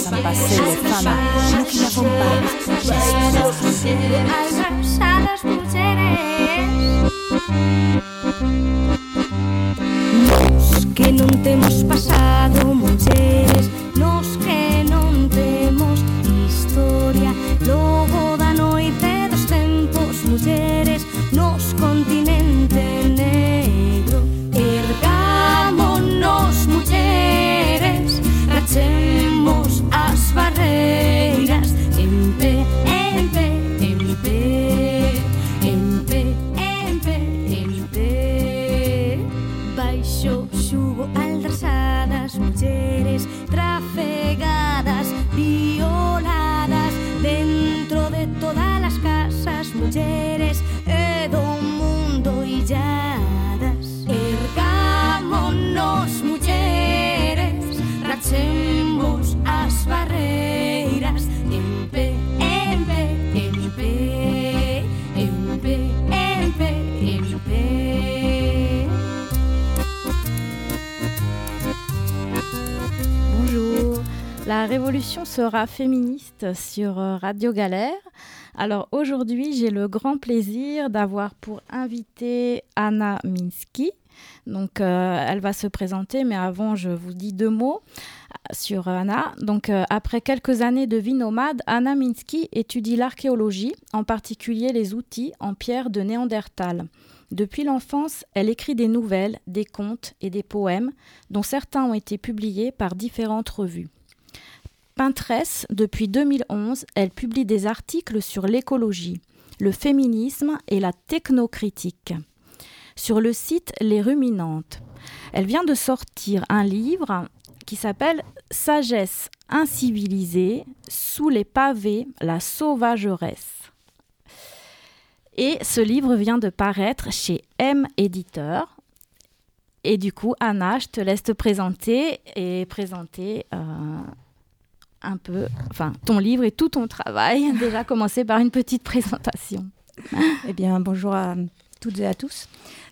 laissent passer les femmes. Nous qui n'avons pas Abraçadas mulheres, nós que não temos passado, mulheres, nós que não temos história, logo da noite dos tempos, mulheres, nos continente negro, ergamos-nos, mulheres, rachemos as barreiras, em pé, em pé, em pé, em pé, em pé, em pé. Baixo xugo aldraçadas, mulheres trafegadas, violadas, dentro de todas as casas, mulheres e do mundo illadas. Ergámonos, mulheres, rachemos as barreiras, em pé, em pé, em pé, em pé, em pé, em pé. Bonjour, la révolution sera féministe sur Radio Galère. Alors aujourd'hui, j'ai le grand plaisir d'avoir pour invitée Anna Miński. Donc elle va se présenter, mais avant je vous dis 2 mots sur Anna. Donc après quelques années de vie nomade, Anna Miński étudie l'archéologie, en particulier les outils en pierre de Néandertal. Depuis l'enfance, elle écrit des nouvelles, des contes et des poèmes, dont certains ont été publiés par différentes revues. Peintresse, depuis 2011, elle publie des articles sur l'écologie, le féminisme et la technocritique. Sur le site Les Ruminantes. Elle vient de sortir un livre qui s'appelle « Sagesse incivilisée, sous les pavés, la sauvageresse ». Et ce livre vient de paraître chez M Éditeur. Et du coup, Anna, je te laisse te présenter et présenter un peu ton livre et tout ton travail. Déjà commencer par une petite présentation. Eh bien, bonjour à toutes et à tous.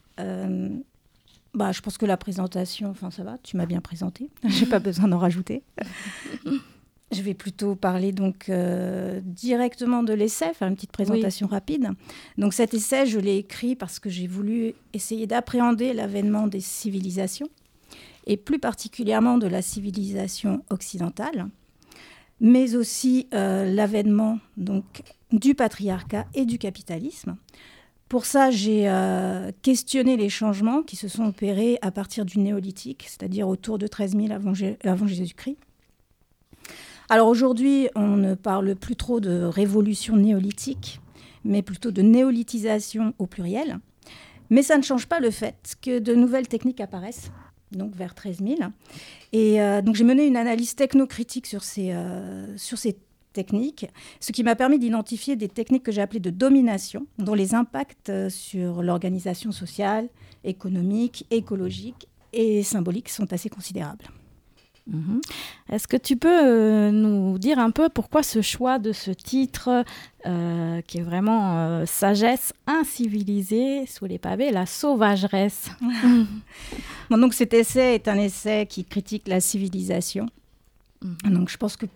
Je pense que la présentation, ça va, tu m'as bien présenté. Je n'ai pas besoin d'en rajouter. Je vais plutôt parler donc directement de l'essai, faire une petite présentation rapide. Donc cet essai, je l'ai écrit parce que j'ai voulu essayer d'appréhender l'avènement des civilisations, et plus particulièrement de la civilisation occidentale, mais aussi l'avènement donc, du patriarcat et du capitalisme. Pour ça, j'ai questionné les changements qui se sont opérés à partir du néolithique, c'est-à-dire autour de 13 000 avant Jésus-Christ. Alors aujourd'hui, on ne parle plus trop de révolution néolithique, mais plutôt de néolithisation au pluriel. Mais ça ne change pas le fait que de nouvelles techniques apparaissent, donc vers 13 000. Et donc j'ai mené une analyse technocritique sur ces techniques, ce qui m'a permis d'identifier des techniques que j'ai appelées de domination, dont les impacts sur l'organisation sociale, économique, écologique et symbolique sont assez considérables. Est-ce que tu peux nous dire un peu pourquoi ce choix de ce titre qui est vraiment sagesse incivilisée sous les pavés, la sauvageresse? Donc cet essai est un essai qui critique la civilisation. Donc je pense que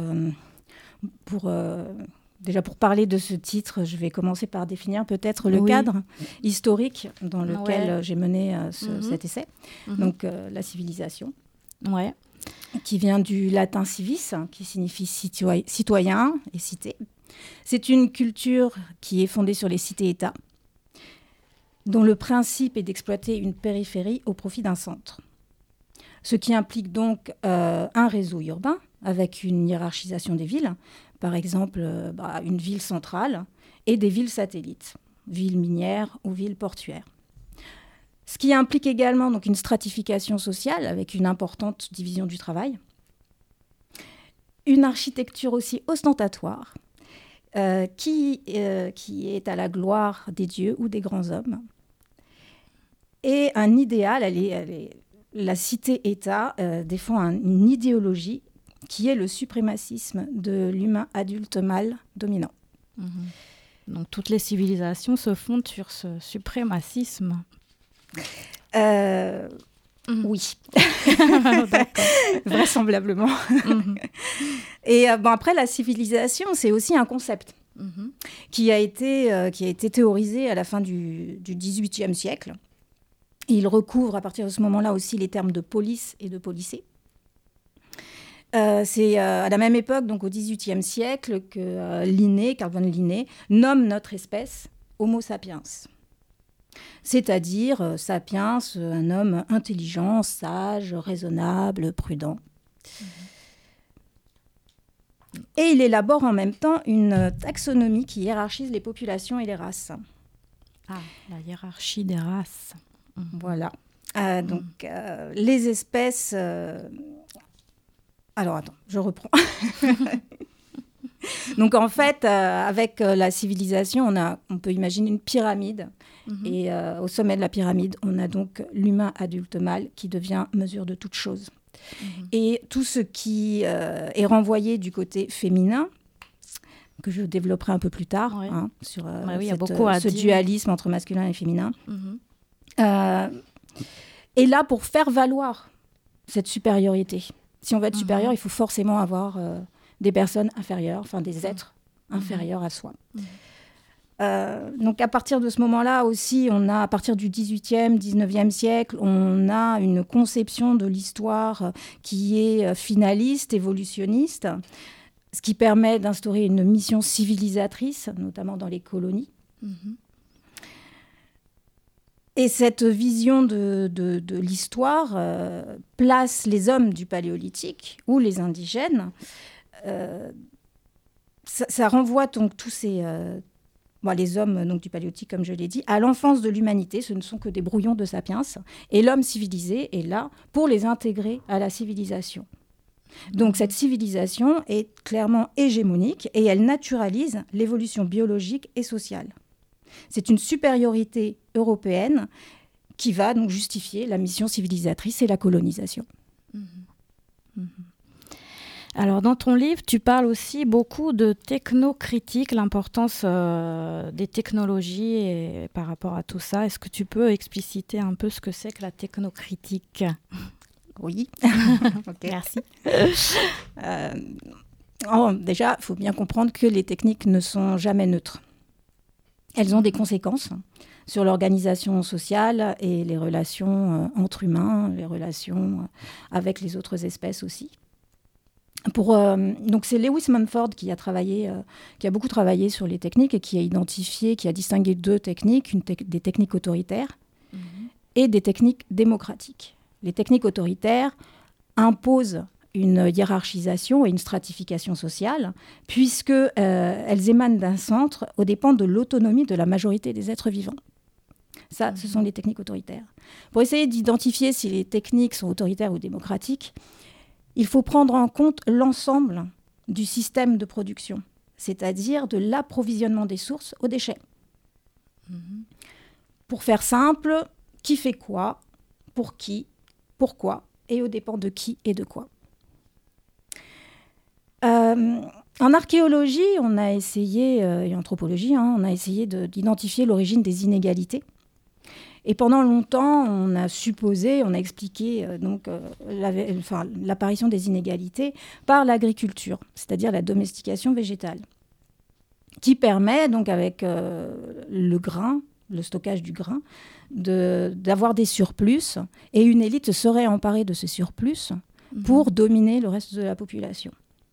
déjà pour parler de ce titre, je vais commencer par définir peut-être le cadre historique dans lequel j'ai mené cet essai. Donc la civilisation. Ouais. Qui vient du latin civis, qui signifie citoyen et cité. C'est une culture qui est fondée sur les cités-États, dont le principe est d'exploiter une périphérie au profit d'un centre. Ce qui implique donc un réseau urbain avec une hiérarchisation des villes, par exemple une ville centrale et des villes satellites, villes minières ou villes portuaires. Ce qui implique également donc, une stratification sociale avec une importante division du travail. Une architecture aussi ostentatoire qui est à la gloire des dieux ou des grands hommes. Et un idéal, la cité-État défend une idéologie qui est le suprémacisme de l'humain adulte mâle dominant. Donc toutes les civilisations se fondent sur ce suprémacisme. Oui, vraisemblablement. Et après, la civilisation, c'est aussi un concept qui a été théorisé à la fin du XVIIIe siècle. Il recouvre à partir de ce moment-là aussi les termes de police et de policé. C'est à la même époque, donc au XVIIIe siècle, que Carl von Linné, nomme notre espèce Homo sapiens. C'est-à-dire sapiens, un homme intelligent, sage, raisonnable, prudent. Et il élabore en même temps une taxonomie qui hiérarchise les populations et les races. Ah, la hiérarchie des races. Voilà. Donc, les espèces... Alors, attends, je reprends. Donc, en fait, avec la civilisation, on peut imaginer une pyramide. Et au sommet de la pyramide, on a donc l'humain adulte mâle qui devient mesure de toute chose. Et tout ce qui est renvoyé du côté féminin, que je développerai un peu plus tard, sur ce dualisme entre masculin et féminin, est là pour faire valoir cette supériorité. Si on veut être supérieur, il faut forcément avoir des personnes inférieures, enfin des êtres inférieurs à soi. Donc à partir de ce moment-là aussi, à partir du XVIIIe, XIXe siècle, on a une conception de l'histoire qui est finaliste, évolutionniste, ce qui permet d'instaurer une mission civilisatrice, notamment dans les colonies. Et cette vision de l'histoire place les hommes du Paléolithique ou les indigènes. Ça renvoie donc tous ces... les hommes donc, du Paléolithique, comme je l'ai dit, à l'enfance de l'humanité. Ce ne sont que des brouillons de sapiens. Et l'homme civilisé est là pour les intégrer à la civilisation. Donc cette civilisation est clairement hégémonique et elle naturalise l'évolution biologique et sociale. C'est une supériorité européenne qui va donc justifier la mission civilisatrice et la colonisation. Alors, dans ton livre, tu parles aussi beaucoup de technocritique, l'importance des technologies et par rapport à tout ça. Est-ce que tu peux expliciter un peu ce que c'est que la technocritique ? Oui. Okay. Merci. Déjà, il faut bien comprendre que les techniques ne sont jamais neutres. Elles ont des conséquences sur l'organisation sociale et les relations entre humains, les relations avec les autres espèces aussi. Donc c'est Lewis Mumford qui a beaucoup travaillé sur les techniques et qui a distingué deux techniques, des techniques autoritaires et des techniques démocratiques. Les techniques autoritaires imposent une hiérarchisation et une stratification sociale, puisqu'elles émanent d'un centre aux dépens de l'autonomie de la majorité des êtres vivants. Ça, ce sont les techniques autoritaires. Pour essayer d'identifier si les techniques sont autoritaires ou démocratiques, il faut prendre en compte l'ensemble du système de production, c'est-à-dire de l'approvisionnement des sources aux déchets. Pour faire simple, qui fait quoi, pour qui, pourquoi, et aux dépens de qui et de quoi. En archéologie, on a essayé, et en anthropologie, on a essayé d'identifier l'origine des inégalités. Et pendant longtemps, on a expliqué l'apparition des inégalités par l'agriculture, c'est-à-dire la domestication végétale, qui permet, donc avec le grain, le stockage du grain, d'avoir des surplus, et une élite serait emparée de ce surplus pour dominer le reste de la population.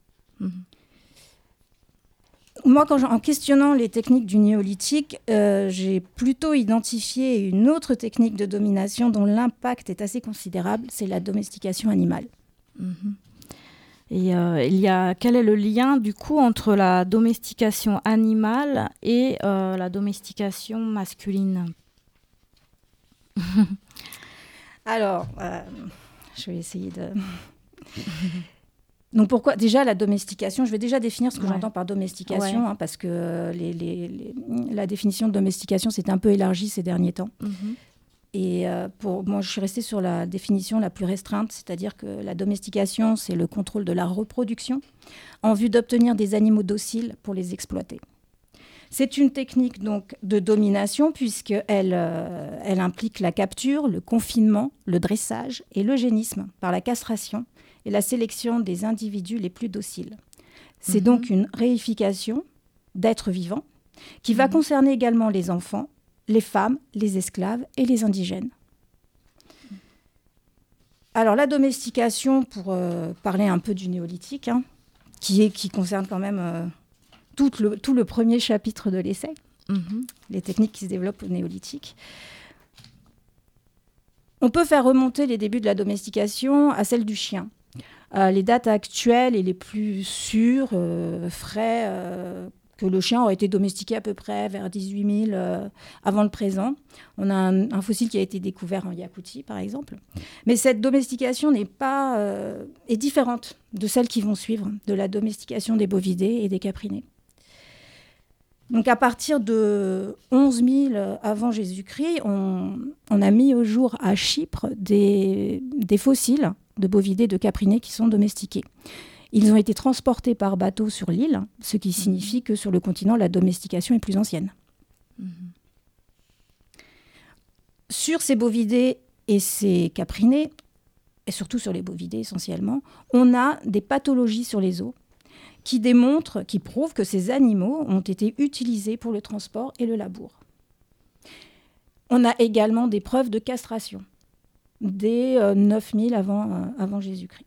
Moi, en questionnant les techniques du néolithique, j'ai plutôt identifié une autre technique de domination dont l'impact est assez considérable, c'est la domestication animale. Et quel est le lien, du coup, entre la domestication animale et la domestication masculine ? Alors, je vais essayer de... Donc pourquoi déjà la domestication ? Je vais déjà définir ce que j'entends par domestication, parce que la définition de domestication s'est un peu élargie ces derniers temps. Et moi, je suis restée sur la définition la plus restreinte, c'est-à-dire que la domestication, c'est le contrôle de la reproduction en vue d'obtenir des animaux dociles pour les exploiter. C'est une technique donc de domination puisqu'elle implique la capture, le confinement, le dressage et l'eugénisme par la castration et la sélection des individus les plus dociles. C'est donc une réification d'êtres vivants qui va concerner également les enfants, les femmes, les esclaves et les indigènes. Alors la domestication, pour parler un peu du néolithique, qui concerne quand même tout le premier chapitre de l'essai, les techniques qui se développent au néolithique. On peut faire remonter les débuts de la domestication à celle du chien. Les dates actuelles et les plus sûres feraient que le chien aurait été domestiqué à peu près vers 18 000 avant le présent. On a un fossile qui a été découvert en Yakoutie, par exemple. Mais cette domestication est différente de celles qui vont suivre, de la domestication des bovidés et des caprinés. Donc à partir de 11 000 avant Jésus-Christ, on a mis au jour à Chypre des fossiles de bovidés, de caprinés qui sont domestiqués. Ils ont été transportés par bateau sur l'île, ce qui signifie que sur le continent, la domestication est plus ancienne. Sur ces bovidés et ces caprinés, et surtout sur les bovidés essentiellement, on a des pathologies sur les os qui prouvent que ces animaux ont été utilisés pour le transport et le labour. On a également des preuves de castration dès 9000 avant Jésus-Christ.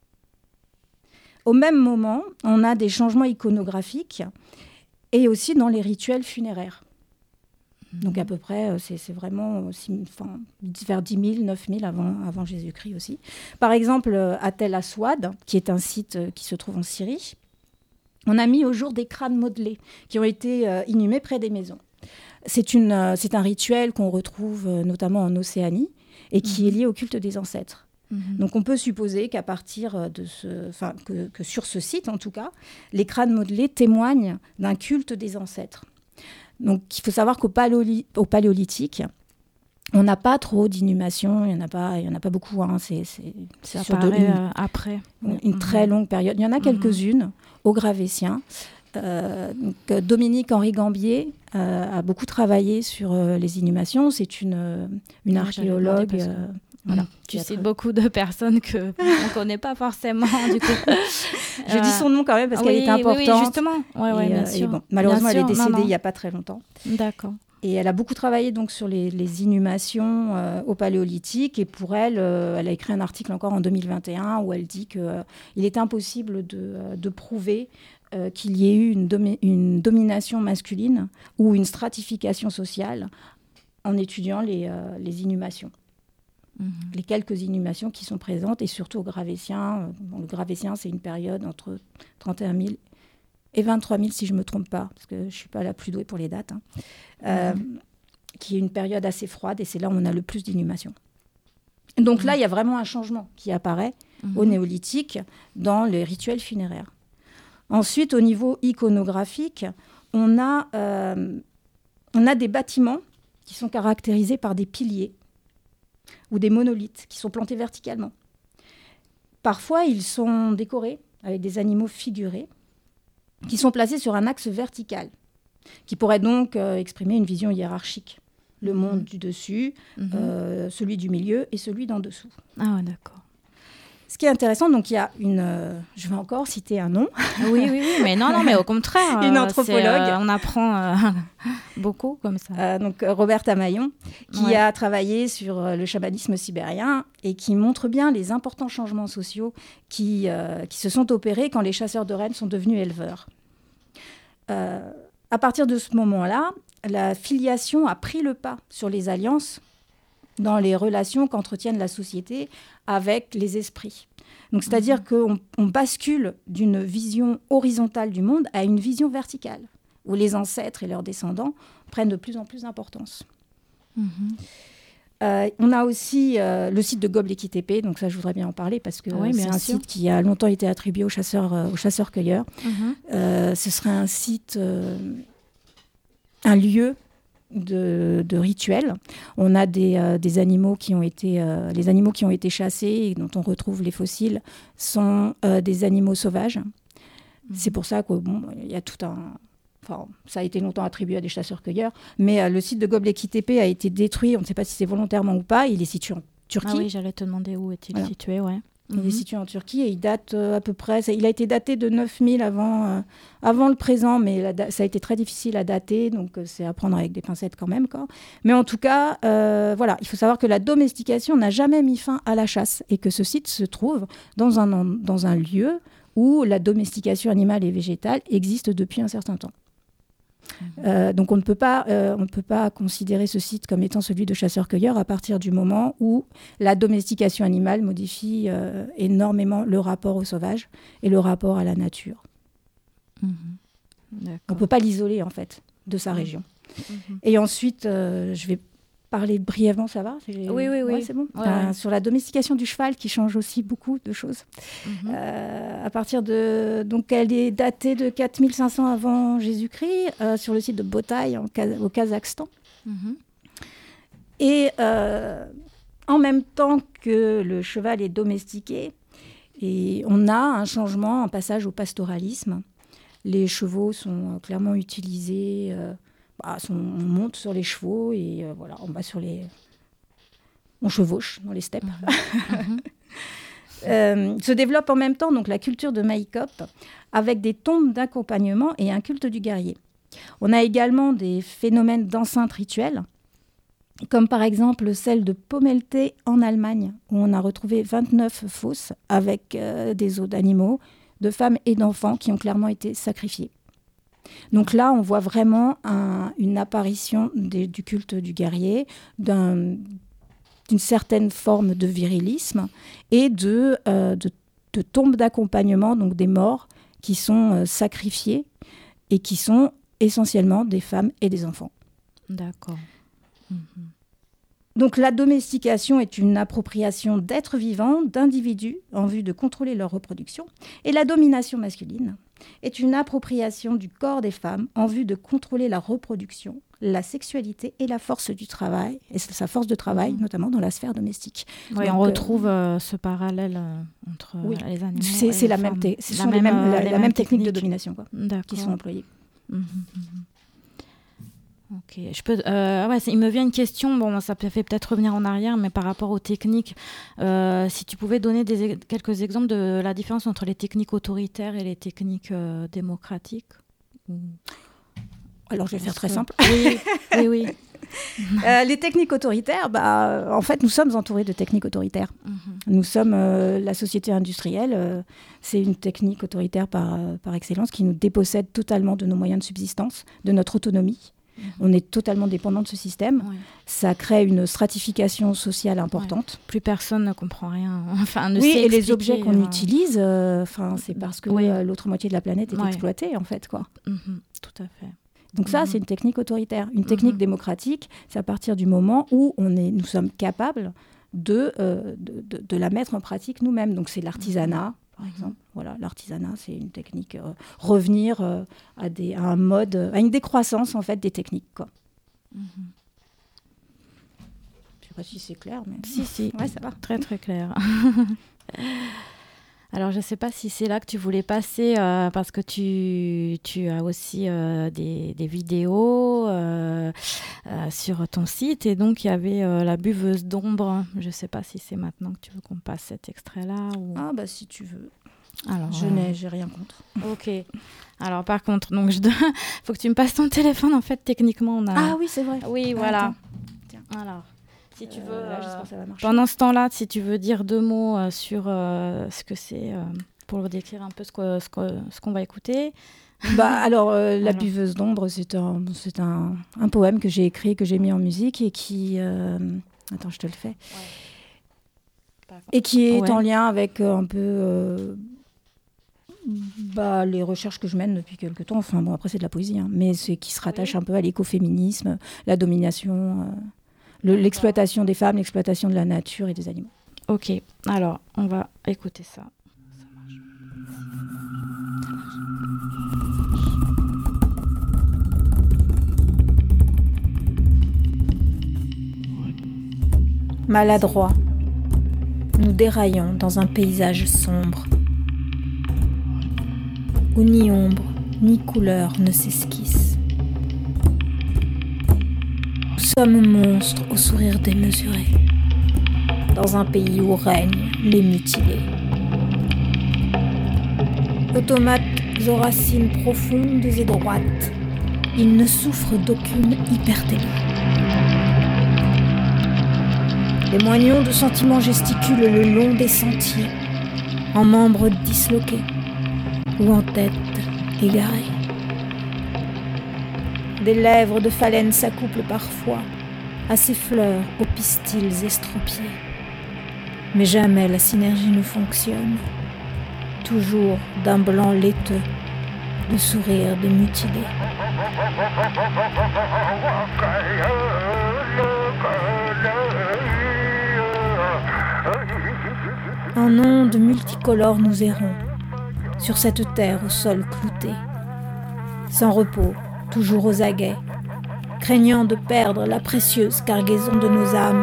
Au même moment, on a des changements iconographiques et aussi dans les rituels funéraires. Donc à peu près, c'est vraiment vers 10 000, 9 000 avant Jésus-Christ aussi. Par exemple, à Tel Aswad, qui est un site qui se trouve en Syrie, on a mis au jour des crânes modelés qui ont été inhumés près des maisons. C'est un rituel qu'on retrouve notamment en Océanie et qui est lié au culte des ancêtres. Donc on peut supposer qu'à partir de que sur ce site en tout cas, les crânes modelés témoignent d'un culte des ancêtres. Donc il faut savoir qu'au paléolithique, on n'a pas trop d'inhumations, il y en a pas beaucoup. Ça sur apparaît après. Une très longue période. Il y en a quelques-unes au Gravétien. Dominique-Henri Gambier a beaucoup travaillé sur les inhumations. C'est une archéologue. Voilà. Tu cites beaucoup de personnes qu'on ne connaît pas forcément. Du coup. Je dis son nom quand même parce qu'elle est importante. Oui, justement. Bien sûr. Malheureusement, bien sûr, elle est décédée il n'y a pas très longtemps. D'accord. Et elle a beaucoup travaillé donc, sur les inhumations au Paléolithique. Et pour elle, elle a écrit un article encore en 2021 où elle dit qu'il est impossible de prouver qu'il y ait eu une domination masculine ou une stratification sociale en étudiant les inhumations. Les quelques inhumations qui sont présentes, et surtout au Gravétien. Le Gravétien, c'est une période entre 31 000 et 23 000, si je ne me trompe pas, parce que je ne suis pas la plus douée pour les dates, qui est une période assez froide, et c'est là où on a le plus d'inhumations. Donc là, il y a vraiment un changement qui apparaît au néolithique dans les rituels funéraires. Ensuite, au niveau iconographique, on a des bâtiments qui sont caractérisés par des piliers ou des monolithes qui sont plantés verticalement. Parfois, ils sont décorés avec des animaux figurés qui sont placés sur un axe vertical, qui pourrait donc exprimer une vision hiérarchique. Le monde du dessus, celui du milieu et celui d'en dessous. Ah ouais, d'accord. Ce qui est intéressant, donc il y a je vais encore citer un nom. Oui, mais non, mais au contraire. Une anthropologue. On apprend beaucoup comme ça. Donc Roberta Maillon, qui a travaillé sur le chamanisme sibérien et qui montre bien les importants changements sociaux qui se sont opérés quand les chasseurs de rennes sont devenus éleveurs. À partir de ce moment-là, la filiation a pris le pas sur les alliances dans les relations qu'entretiennent la société avec les esprits. Donc, c'est-à-dire qu'on bascule d'une vision horizontale du monde à une vision verticale, où les ancêtres et leurs descendants prennent de plus en plus d'importance. On a aussi le site de Göbekli Tepe, donc ça je voudrais bien en parler parce que c'est un site qui a longtemps été attribué aux chasseurs-cueilleurs. Ce serait un site, un lieu de rituels. On a des animaux qui ont été les animaux qui ont été chassés et dont on retrouve les fossiles sont des animaux sauvages. C'est pour ça qu'il y a tout un... Enfin, ça a été longtemps attribué à des chasseurs-cueilleurs, mais le site de Göbekli Tepe a été détruit, on ne sait pas si c'est volontairement ou pas, il est situé en Turquie. Ah oui, j'allais te demander où est-il situé, ouais. Il est situé en Turquie et il date à peu près... il a été daté de 9000 avant le présent, mais ça a été très difficile à dater, donc c'est à prendre avec des pincettes quand même. Quoi. Mais en tout cas, voilà, il faut savoir que la domestication n'a jamais mis fin à la chasse et que ce site se trouve dans un lieu où la domestication animale et végétale existe depuis un certain temps. Donc on ne peut pas considérer ce site comme étant celui de chasseurs-cueilleurs à partir du moment où la domestication animale modifie énormément le rapport au sauvage et le rapport à la nature. On ne peut pas l'isoler en fait de sa région. Et ensuite, je vais parler brièvement, ça va ? Oui. Ouais, c'est bon. Ouais. Sur la domestication du cheval, qui change aussi beaucoup de choses. À partir de... Donc, elle est datée de 4500 avant Jésus-Christ, sur le site de Botaï, au Kazakhstan. Et en même temps que le cheval est domestiqué, et on a un changement, un passage au pastoralisme. Les chevaux sont clairement utilisés... on monte sur les chevaux et voilà, on chevauche dans les steppes. Se développe en même temps donc, la culture de Maïkop avec des tombes d'accompagnement et un culte du guerrier. On a également des phénomènes d'enceinte rituelle, comme par exemple celle de Pomelte en Allemagne, où on a retrouvé 29 fosses avec des os d'animaux, de femmes et d'enfants qui ont clairement été sacrifiés. Donc là, on voit vraiment une apparition du culte du guerrier, d'une certaine forme de virilisme et de tombes d'accompagnement, donc des morts qui sont sacrifiés et qui sont essentiellement des femmes et des enfants. D'accord. Donc la domestication est une appropriation d'êtres vivants, d'individus, en vue de contrôler leur reproduction. Et la domination masculine est une appropriation du corps des femmes en vue de contrôler la reproduction, la sexualité et la force du travail, et sa force de travail, notamment dans la sphère domestique. Oui, donc, on retrouve ce parallèle entre les animaux c'est la même technique de domination qui sont employées. Ok, il me vient une question, bon, ça fait peut-être revenir en arrière, mais par rapport aux techniques, si tu pouvais donner quelques exemples de la différence entre les techniques autoritaires et les techniques démocratiques. Alors, je vais faire très simple. Oui. Les techniques autoritaires, en fait, nous sommes entourés de techniques autoritaires. Nous sommes la société industrielle, c'est une technique autoritaire par excellence qui nous dépossède totalement de nos moyens de subsistance, de notre autonomie. On est totalement dépendant de ce système. Ouais. Ça crée une stratification sociale importante. Ouais. Plus personne ne comprend rien. Enfin, ne sait expliquer, les objets qu'on utilise, c'est parce que l'autre moitié de la planète est exploitée, en fait. Quoi. Tout à fait. Donc ça, c'est une technique autoritaire. Une technique démocratique, c'est à partir du moment où nous sommes capables de la mettre en pratique nous-mêmes. Donc c'est l'artisanat. Par exemple, voilà, l'artisanat, c'est une technique, revenir à un mode, à une décroissance en fait des techniques, quoi. Je sais pas si c'est clair, mais si, ouais, ça va, très très clair. Alors, je ne sais pas si c'est là que tu voulais passer, parce que tu as aussi des vidéos sur ton site. Et donc, il y avait la buveuse d'ombre. Je ne sais pas si c'est maintenant que tu veux qu'on passe cet extrait-là. Ou... Ah, si tu veux. Alors, j'ai rien contre. Ok. Alors, par contre, donc, faut que tu me passes ton téléphone. En fait, techniquement, on a... Ah oui, c'est vrai. Oui, voilà. Tiens. Alors... Si tu veux, j'espère que ça va marcher. Pendant ce temps-là, si tu veux dire deux mots sur ce que c'est, pour décrire un peu ce qu'on va écouter. La buveuse d'ombre, c'est un poème que j'ai écrit, que j'ai mis en musique et qui... Attends, je te le fais. Ouais. Et qui est en lien avec un peu... les recherches que je mène depuis quelques temps. Enfin, bon, après, c'est de la poésie, mais c'est qui se rattache un peu à l'écoféminisme, la domination... l'exploitation des femmes, l'exploitation de la nature et des animaux. Ok, alors on va écouter ça. Maladroits, nous déraillons dans un paysage sombre, où ni ombre ni couleur ne s'esquisse. Nous sommes monstres au sourire démesuré, dans un pays où règnent les mutilés. Automates aux racines profondes et droites, ils ne souffrent d'aucune hypertélie. Les moignons de sentiments gesticulent le long des sentiers, en membres disloqués ou en tête égarée. Des lèvres de phalène s'accouplent parfois à ces fleurs aux pistils estropiés. Mais jamais la synergie ne fonctionne. Toujours d'un blanc laiteux, le sourire des mutilés. En ondes multicolores nous errons, sur cette terre au sol clouté. Sans repos, toujours aux aguets, craignant de perdre la précieuse cargaison de nos âmes.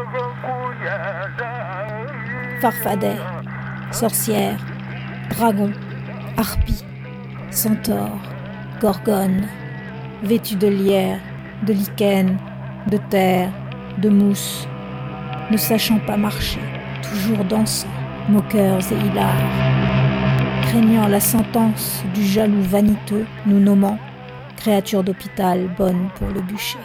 Farfadets, sorcières, dragons, harpies, centaures, gorgones, vêtus de lierre, de lichen, de terre, de mousse, ne sachant pas marcher, toujours dansant, moqueurs et hilars, craignant la sentence du jaloux vaniteux, nous nommant créatures d'hôpital bonnes pour le bûcher.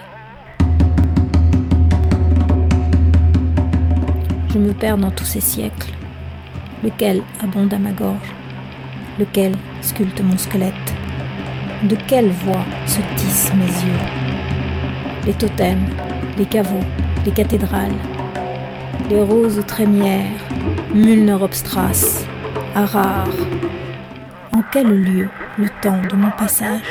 Je me perds dans tous ces siècles, lequel abonde à ma gorge, lequel sculpte mon squelette, de quelle voix se tissent mes yeux. Les totems, les caveaux, les cathédrales, les roses trémières, Mulner-Obstras, Harar. En quel lieu le temps de mon passage?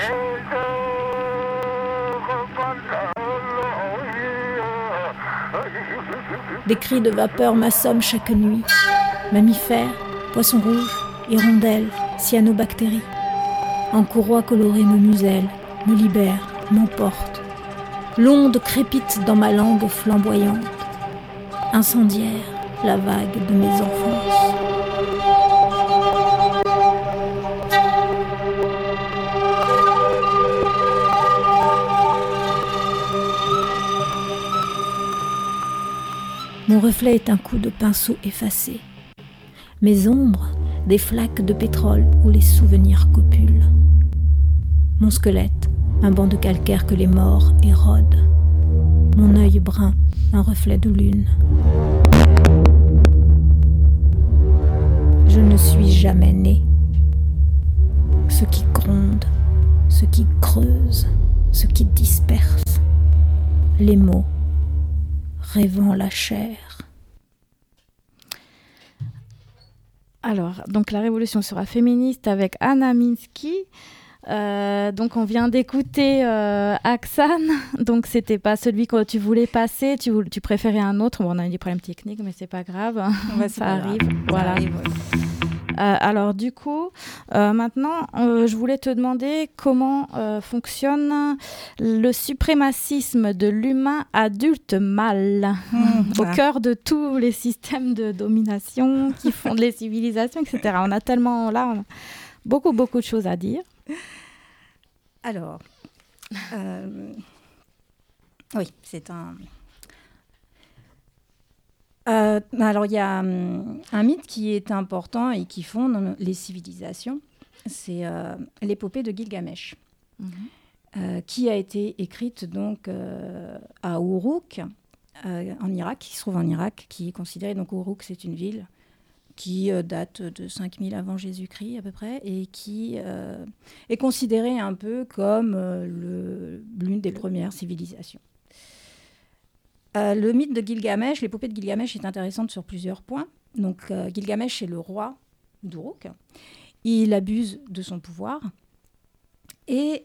Des cris de vapeur m'assomment chaque nuit. Mammifères, poissons rouges, hirondelles, cyanobactéries. En courroie colorée me muselle, me libère, m'emporte. L'onde crépite dans ma langue flamboyante. Incendiaire, la vague de mes enfances. Mon reflet est un coup de pinceau effacé. Mes ombres, des flaques de pétrole où les souvenirs copulent. Mon squelette, un banc de calcaire que les morts érodent. Mon œil brun, un reflet de lune. Je ne suis jamais né. Ce qui gronde, ce qui creuse, ce qui disperse. Les mots, rêvant la chair. Alors, donc la révolution sera féministe avec Anna Minsky. Donc on vient d'écouter Aksan. Donc c'était pas celui que tu voulais passer, tu préférais un autre. Bon, on a eu des problèmes techniques, mais c'est pas grave. Ouais, ça arrive. Grave. Voilà. Ça arrive, ouais. Alors du coup, maintenant, je voulais te demander comment fonctionne le suprémacisme de l'humain adulte mâle au cœur de tous les systèmes de domination qui fondent les civilisations, etc. On a tellement là, on a beaucoup de choses à dire. Alors, oui, c'est un... alors, il y a un mythe qui est important et qui fonde les civilisations. C'est l'épopée de Gilgamesh, qui a été écrite donc à Uruk, en Irak, qui se trouve en Irak, qui est considérée, donc Uruk, c'est une ville qui date de 5000 avant Jésus-Christ à peu près, et qui est considérée un peu comme l'une des premières civilisations. Le mythe de Gilgamesh, l'épopée de Gilgamesh est intéressante sur plusieurs points. Donc, Gilgamesh est le roi d'Uruk. Il abuse de son pouvoir. Et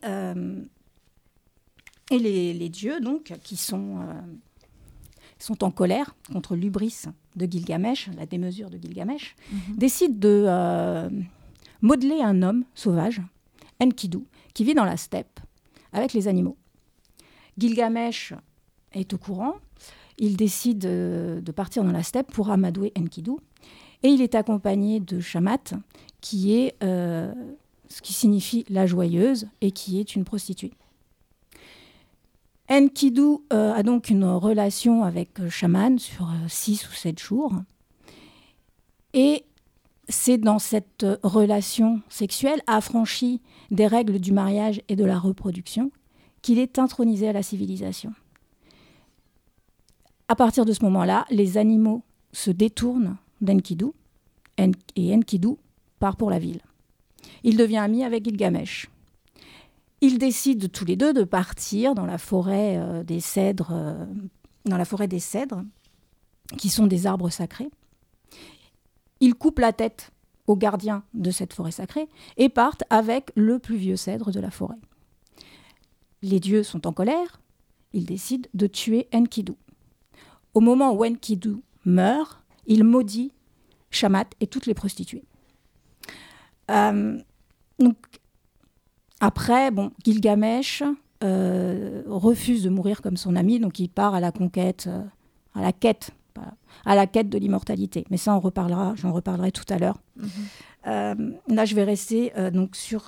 les dieux, donc, qui sont en colère contre l'hubris de Gilgamesh, la démesure de Gilgamesh, décident de modeler un homme sauvage, Enkidu, qui vit dans la steppe avec les animaux. Gilgamesh est au courant. Il décide de partir dans la steppe pour amadouer Enkidu. Et il est accompagné de Shamat, qui est ce qui signifie la joyeuse et qui est une prostituée. Enkidu a donc une relation avec Shaman sur 6 ou 7 jours. Et c'est dans cette relation sexuelle affranchie des règles du mariage et de la reproduction qu'il est intronisé à la civilisation. À partir de ce moment-là, les animaux se détournent d'Enkidu et Enkidu part pour la ville. Il devient ami avec Gilgamesh. Ils décident tous les deux de partir dans la forêt des cèdres, qui sont des arbres sacrés. Ils coupent la tête aux gardiens de cette forêt sacrée et partent avec le plus vieux cèdre de la forêt. Les dieux sont en colère, ils décident de tuer Enkidu. Au moment où Enkidu meurt, il maudit Shamat et toutes les prostituées. Donc, après, Gilgamesh refuse de mourir comme son ami, donc il part à la conquête, à la quête de l'immortalité. Mais ça, j'en reparlerai tout à l'heure. Là, je vais rester donc sur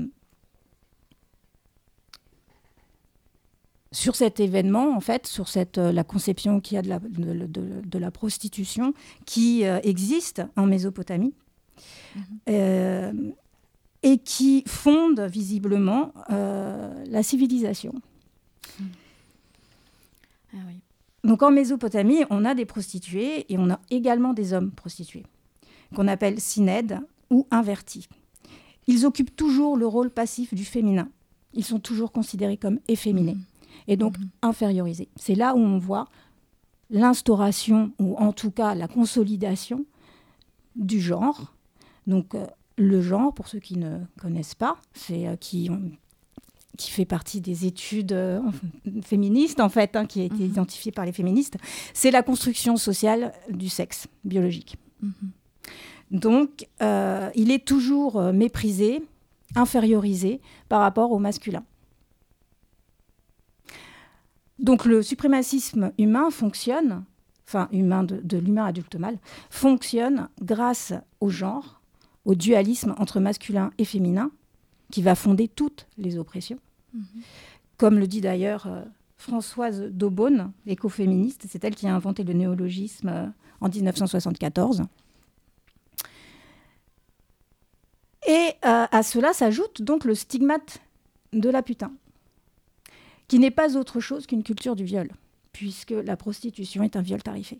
cet événement, en fait, sur la conception qu'il y a de la prostitution qui existe en Mésopotamie et qui fonde visiblement la civilisation. Ah oui. Donc en Mésopotamie, on a des prostituées et on a également des hommes prostitués, qu'on appelle synèdes ou invertis. Ils occupent toujours le rôle passif du féminin. Ils sont toujours considérés comme efféminés et donc infériorisés. C'est là où on voit l'instauration, ou en tout cas la consolidation du genre. Donc le genre, pour ceux qui ne connaissent pas, c'est qui fait partie des études féministes, en fait, qui a été identifiée par les féministes, c'est la construction sociale du sexe biologique. Donc, il est toujours méprisé, infériorisé par rapport au masculin. Donc, le suprémacisme humain fonctionne, enfin, humain de l'humain adulte mâle, fonctionne grâce au genre, au dualisme entre masculin et féminin, qui va fonder toutes les oppressions. Comme le dit d'ailleurs Françoise d'Aubonne, écoféministe, c'est elle qui a inventé le néologisme en 1974. Et à cela s'ajoute donc le stigmate de la putain, qui n'est pas autre chose qu'une culture du viol, puisque la prostitution est un viol tarifé.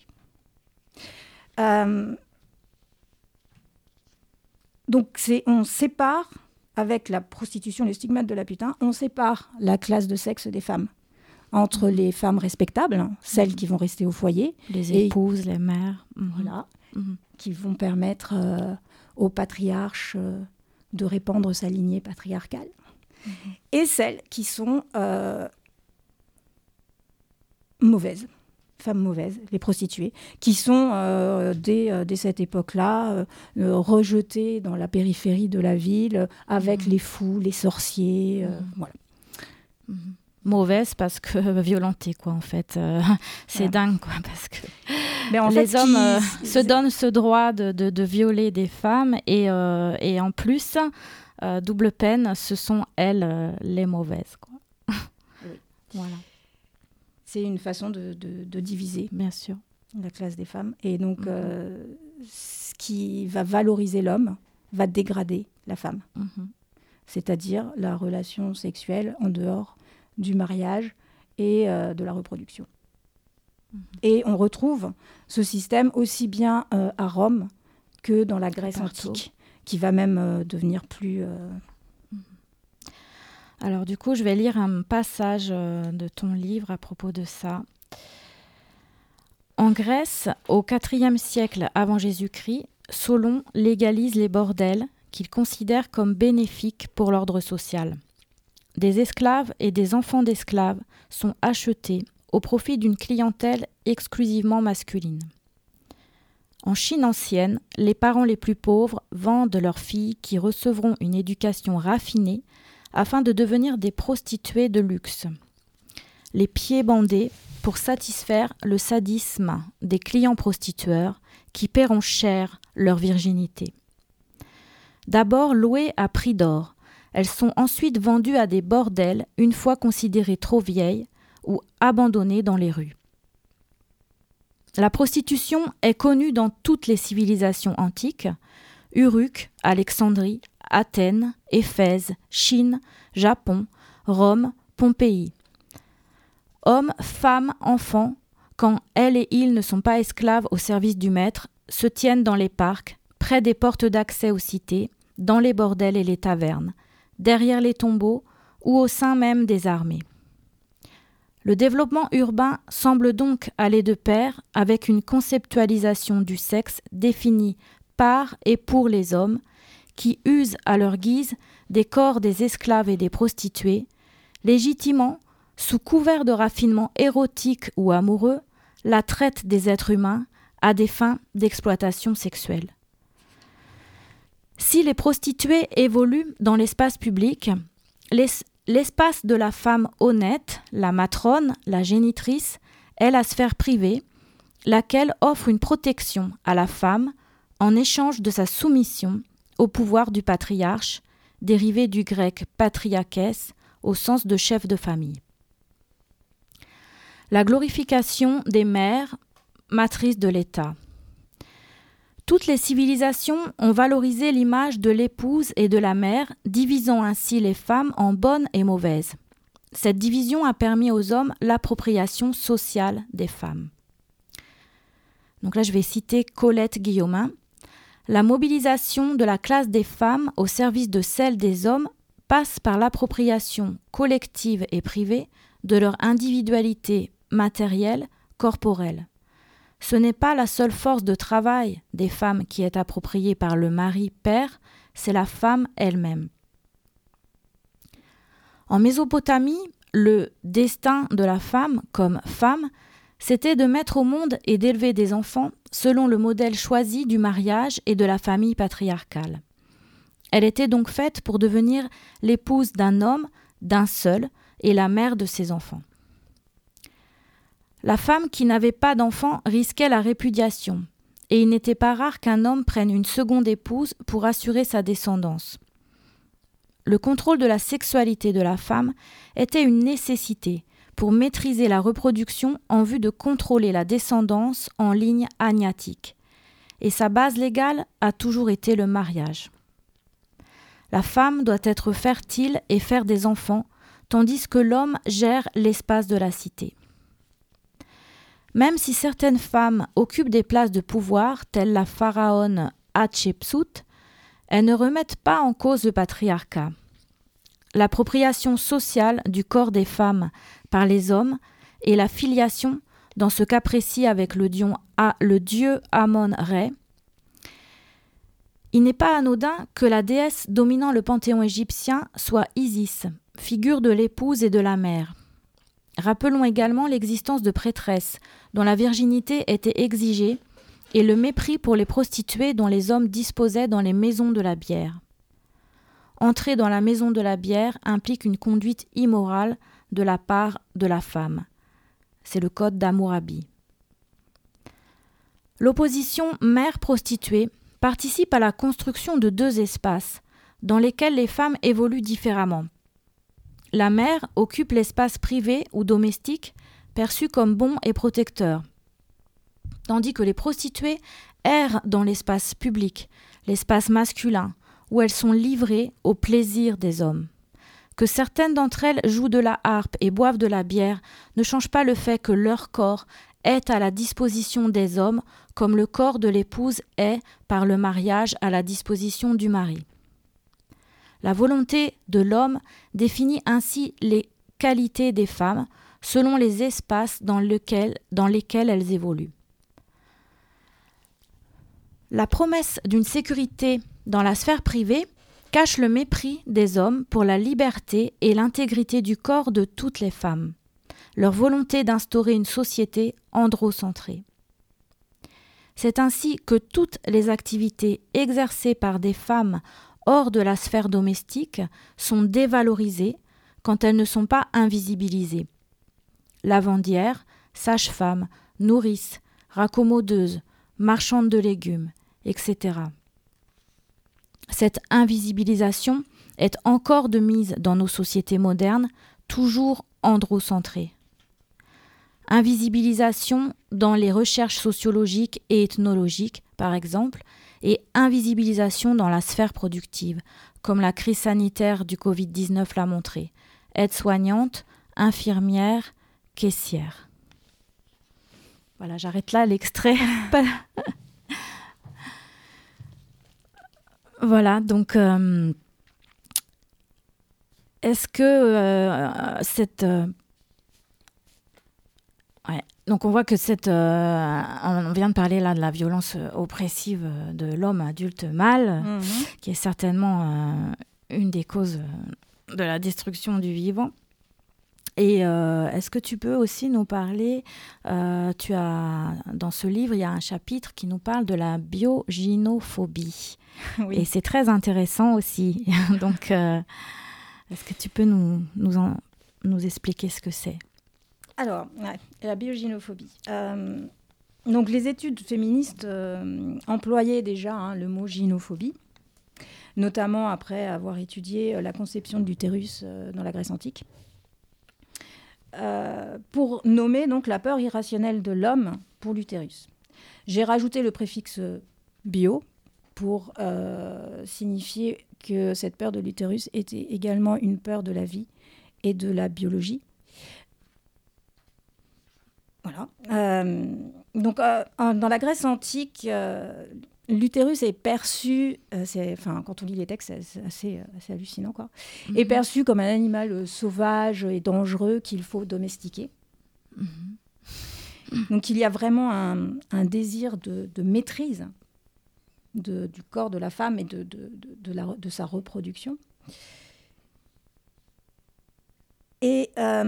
Donc on sépare, avec la prostitution, le stigmate de la putain, on sépare la classe de sexe des femmes entre les femmes respectables, celles qui vont rester au foyer. Les épouses, les mères. Voilà, qui vont permettre au patriarche de répandre sa lignée patriarcale. Et celles qui sont mauvaises, femmes mauvaises, les prostituées, qui sont dès cette époque-là rejetées dans la périphérie de la ville avec les fous, les sorciers, voilà. Mauvaise parce que violentée, quoi, en fait. C'est dingue, quoi, parce que les hommes se donnent ce droit de violer des femmes et en plus, double peine, ce sont elles les mauvaises, quoi. Oui. Voilà. C'est une façon de diviser, bien sûr, la classe des femmes. Et donc, ce qui va valoriser l'homme va dégrader la femme. C'est-à-dire la relation sexuelle en dehors du mariage et de la reproduction. Et on retrouve ce système aussi bien à Rome que dans la Grèce antique, qui va même devenir plus... Alors du coup, je vais lire un passage de ton livre à propos de ça. En Grèce, au IVe siècle avant Jésus-Christ, Solon légalise les bordels qu'il considère comme bénéfiques pour l'ordre social. Des esclaves et des enfants d'esclaves sont achetés au profit d'une clientèle exclusivement masculine. En Chine ancienne, les parents les plus pauvres vendent leurs filles qui recevront une éducation raffinée afin de devenir des prostituées de luxe. Les pieds bandés pour satisfaire le sadisme des clients prostitueurs qui paieront cher leur virginité. D'abord louées à prix d'or, elles sont ensuite vendues à des bordels une fois considérées trop vieilles ou abandonnées dans les rues. La prostitution est connue dans toutes les civilisations antiques, Uruk, Alexandrie, Athènes, Éphèse, Chine, Japon, Rome, Pompéi. Hommes, femmes, enfants, quand elles et ils ne sont pas esclaves au service du maître, se tiennent dans les parcs, près des portes d'accès aux cités, dans les bordels et les tavernes, derrière les tombeaux ou au sein même des armées. Le développement urbain semble donc aller de pair avec une conceptualisation du sexe définie par et pour les hommes, qui usent à leur guise des corps des esclaves et des prostituées, légitimement, sous couvert de raffinement érotique ou amoureux, la traite des êtres humains à des fins d'exploitation sexuelle. Si les prostituées évoluent dans l'espace public, l'espace de la femme honnête, la matrone, la génitrice, est la sphère privée, laquelle offre une protection à la femme en échange de sa soumission au pouvoir du patriarche, dérivé du grec patriarchès au sens de chef de famille. La glorification des mères, matrices de l'État. Toutes les civilisations ont valorisé l'image de l'épouse et de la mère, divisant ainsi les femmes en bonnes et mauvaises. Cette division a permis aux hommes l'appropriation sociale des femmes. Donc là, je vais citer Colette Guillaumin. La mobilisation de la classe des femmes au service de celle des hommes passe par l'appropriation collective et privée de leur individualité matérielle, corporelle. Ce n'est pas la seule force de travail des femmes qui est appropriée par le mari-père, c'est la femme elle-même. En Mésopotamie, le destin de la femme, comme femme, c'était de mettre au monde et d'élever des enfants selon le modèle choisi du mariage et de la famille patriarcale. Elle était donc faite pour devenir l'épouse d'un homme, d'un seul, et la mère de ses enfants. La femme qui n'avait pas d'enfants risquait la répudiation, et il n'était pas rare qu'un homme prenne une seconde épouse pour assurer sa descendance. Le contrôle de la sexualité de la femme était une nécessité pour maîtriser la reproduction en vue de contrôler la descendance en ligne agnatique, et sa base légale a toujours été le mariage. La femme doit être fertile et faire des enfants, tandis que l'homme gère l'espace de la cité. Même si certaines femmes occupent des places de pouvoir, telles la pharaone Hatshepsut, elles ne remettent pas en cause le patriarcat. L'appropriation sociale du corps des femmes par les hommes et la filiation, dans ce cas précis avec le dieu Amon-Ré. Il n'est pas anodin que la déesse dominant le panthéon égyptien soit Isis, figure de l'épouse et de la mère. Rappelons également l'existence de prêtresses, dont la virginité était exigée, et le mépris pour les prostituées dont les hommes disposaient dans les maisons de la bière. Entrer dans la maison de la bière implique une conduite immorale de la part de la femme. C'est le code d'Hammurabi. L'opposition mère-prostituée participe à la construction de deux espaces, dans lesquels les femmes évoluent différemment. La mère occupe l'espace privé ou domestique, perçu comme bon et protecteur, tandis que les prostituées errent dans l'espace public, l'espace masculin, où elles sont livrées au plaisir des hommes. Que certaines d'entre elles jouent de la harpe et boivent de la bière ne change pas le fait que leur corps est à la disposition des hommes, comme le corps de l'épouse est, par le mariage, à la disposition du mari. La volonté de l'homme définit ainsi les qualités des femmes selon les espaces dans lesquels elles évoluent. La promesse d'une sécurité dans la sphère privée cache le mépris des hommes pour la liberté et l'intégrité du corps de toutes les femmes, leur volonté d'instaurer une société androcentrée. C'est ainsi que toutes les activités exercées par des femmes hors de la sphère domestique sont dévalorisées quand elles ne sont pas invisibilisées. Lavandière, sage-femme, nourrice, raccommodeuse, marchande de légumes, etc. Cette invisibilisation est encore de mise dans nos sociétés modernes, toujours androcentrées. Invisibilisation dans les recherches sociologiques et ethnologiques, par exemple, et invisibilisation dans la sphère productive, comme la crise sanitaire du Covid-19 l'a montré. Aide-soignante, infirmière, caissière. Voilà, j'arrête là l'extrait. Voilà, donc est-ce que cette... ouais. Donc on voit que on vient de parler là de la violence oppressive de l'homme adulte mâle, qui est certainement une des causes de la destruction du vivant. Et est-ce que tu peux aussi nous parler, dans ce livre, il y a un chapitre qui nous parle de la biogynophobie. Oui. Et c'est très intéressant aussi. Donc, est-ce que tu peux nous expliquer ce que c'est ? Alors, la biogynophobie. Donc, les études féministes employaient déjà le mot gynophobie, notamment après avoir étudié la conception de l'utérus dans la Grèce antique. Pour nommer donc la peur irrationnelle de l'homme pour l'utérus. J'ai rajouté le préfixe bio pour signifier que cette peur de l'utérus était également une peur de la vie et de la biologie. Voilà. Donc, dans la Grèce antique, l'utérus est perçu, quand on lit les textes, c'est assez hallucinant, quoi, est perçu comme un animal sauvage et dangereux qu'il faut domestiquer. Donc il y a vraiment un désir de maîtrise du corps de la femme et de sa reproduction. Et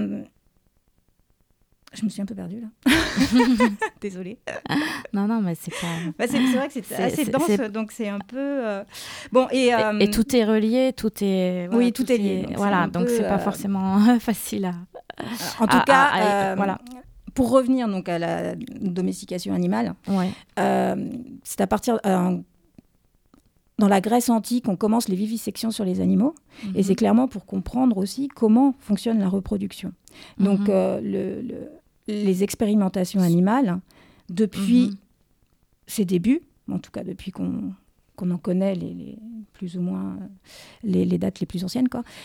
je me suis un peu perdue là. Désolée. Non, mais c'est pas... c'est vrai que c'est assez dense, donc c'est un peu... Bon, et tout est relié, tout est... Voilà, oui, tout est lié. Donc c'est pas forcément facile à... En tout cas, voilà. Pour revenir donc à la domestication animale, c'est à partir... dans la Grèce antique, on commence les vivisections sur les animaux, et c'est clairement pour comprendre aussi comment fonctionne la reproduction. Donc, les expérimentations animales, depuis ses débuts, en tout cas depuis qu'on en connaît plus ou moins les dates les plus anciennes, quoi,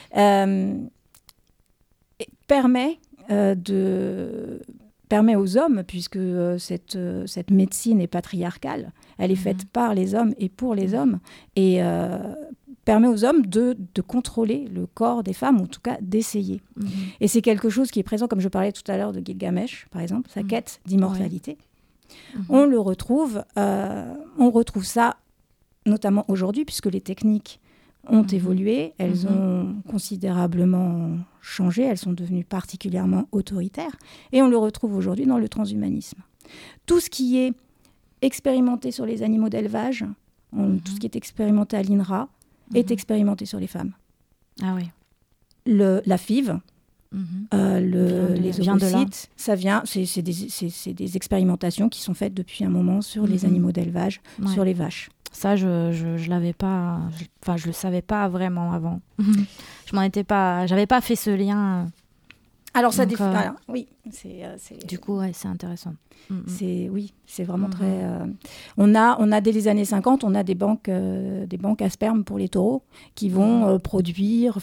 permet aux hommes, puisque cette médecine est patriarcale, elle est faite par les hommes et pour les hommes, et permet aux hommes de contrôler le corps des femmes, ou en tout cas d'essayer. Et c'est quelque chose qui est présent, comme je parlais tout à l'heure de Gilgamesh, par exemple, sa quête d'immortalité. On retrouve ça notamment aujourd'hui, puisque les techniques ont évolué, elles ont considérablement changé, elles sont devenues particulièrement autoritaires, et on le retrouve aujourd'hui dans le transhumanisme. Tout ce qui est expérimenté sur les animaux d'élevage, tout ce qui est expérimenté à l'INRA, est expérimenté sur les femmes. Ah oui. La FIV, les ovocytes, ça vient, c'est des expérimentations qui sont faites depuis un moment sur les animaux d'élevage, sur les vaches. Ça, je l'avais pas, je le savais pas vraiment avant. J'avais pas fait ce lien. Alors ça oui, Du coup, c'est intéressant. C'est vraiment très. On a dès les années 50, on a des banques à sperme pour les taureaux qui vont produire,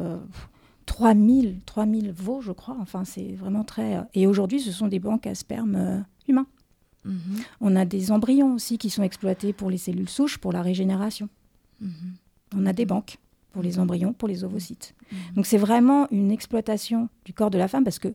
3000 veaux, je crois. Enfin, c'est vraiment très. Et aujourd'hui, ce sont des banques à sperme humains. On a des embryons aussi qui sont exploités pour les cellules souches, pour la régénération. On a des banques pour les embryons, pour les ovocytes. Donc c'est vraiment une exploitation du corps de la femme, parce que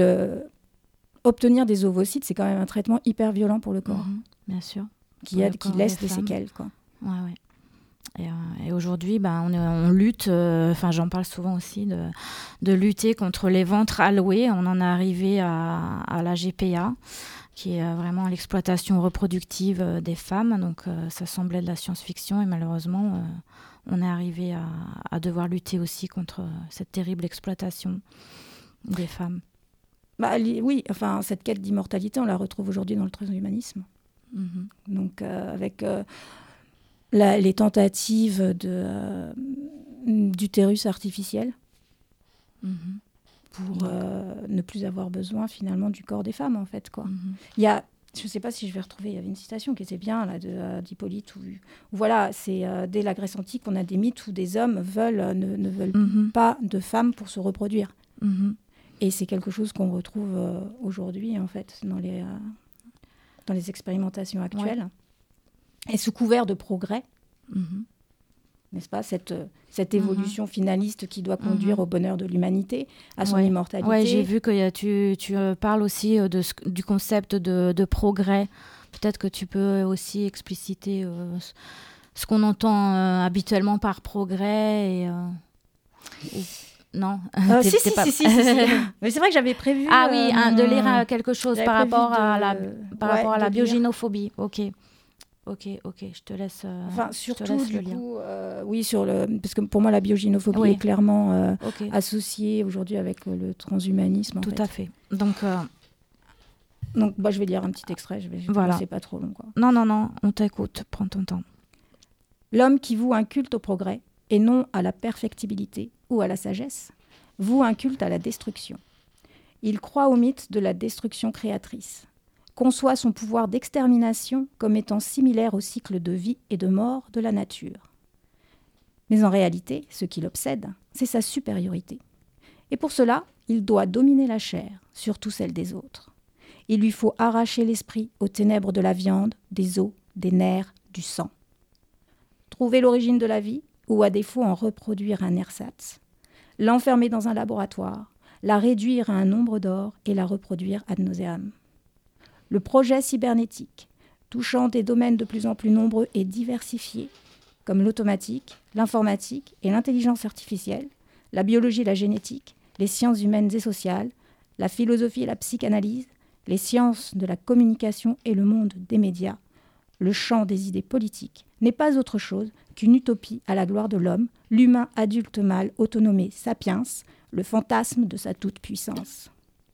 obtenir des ovocytes, c'est quand même un traitement hyper violent pour le corps. Bien sûr. Qui laisse des séquelles, quoi. Ouais. Et aujourd'hui, on lutte, j'en parle souvent aussi, de lutter contre les ventres alloués. On en est arrivé à la GPA, qui est vraiment l'exploitation reproductive des femmes. Donc ça semblait de la science-fiction, et malheureusement, on est arrivé à devoir lutter aussi contre cette terrible exploitation des femmes. Oui, cette quête d'immortalité, on la retrouve aujourd'hui dans le transhumanisme. Donc avec les tentatives d'utérus artificiel pour ne plus avoir besoin finalement du corps des femmes, en fait, quoi. Il y a je ne sais pas si je vais retrouver, il y avait une citation qui était bien là, d'Hippolyte, où voilà, c'est dès la Grèce antique, on a des mythes où des hommes ne veulent pas de femmes pour se reproduire. Et c'est quelque chose qu'on retrouve aujourd'hui, en fait, dans les expérimentations actuelles. Et sous couvert de progrès, n'est-ce pas, cette évolution finaliste qui doit conduire au bonheur de l'humanité, à son immortalité. Oui, j'ai vu que tu parles aussi du concept de progrès. Peut-être que tu peux aussi expliciter ce qu'on entend habituellement par progrès. Non. Si. Mais c'est vrai que j'avais prévu... Ah oui, de lire quelque chose par rapport à la biogénophobie. Ok, je te laisse. Surtout du coup, parce que pour moi la biogénophobie est clairement associée aujourd'hui avec le transhumanisme. Tout à fait. Donc, je vais lire un petit extrait. C'est pas trop long, quoi. Non, on t'écoute. Prends ton temps. L'homme qui voue un culte au progrès et non à la perfectibilité ou à la sagesse, voue un culte à la destruction. Il croit au mythe de la destruction créatrice. Conçoit son pouvoir d'extermination comme étant similaire au cycle de vie et de mort de la nature. Mais en réalité, ce qui l'obsède, c'est sa supériorité. Et pour cela, il doit dominer la chair, surtout celle des autres. Il lui faut arracher l'esprit aux ténèbres de la viande, des os, des nerfs, du sang. Trouver l'origine de la vie, ou à défaut en reproduire un ersatz. L'enfermer dans un laboratoire, la réduire à un nombre d'or et la reproduire ad nauseam. Le projet cybernétique, touchant des domaines de plus en plus nombreux et diversifiés, comme l'automatique, l'informatique et l'intelligence artificielle, la biologie et la génétique, les sciences humaines et sociales, la philosophie et la psychanalyse, les sciences de la communication et le monde des médias, le champ des idées politiques, n'est pas autre chose qu'une utopie à la gloire de l'homme, l'humain adulte mâle autonomé sapiens, le fantasme de sa toute-puissance.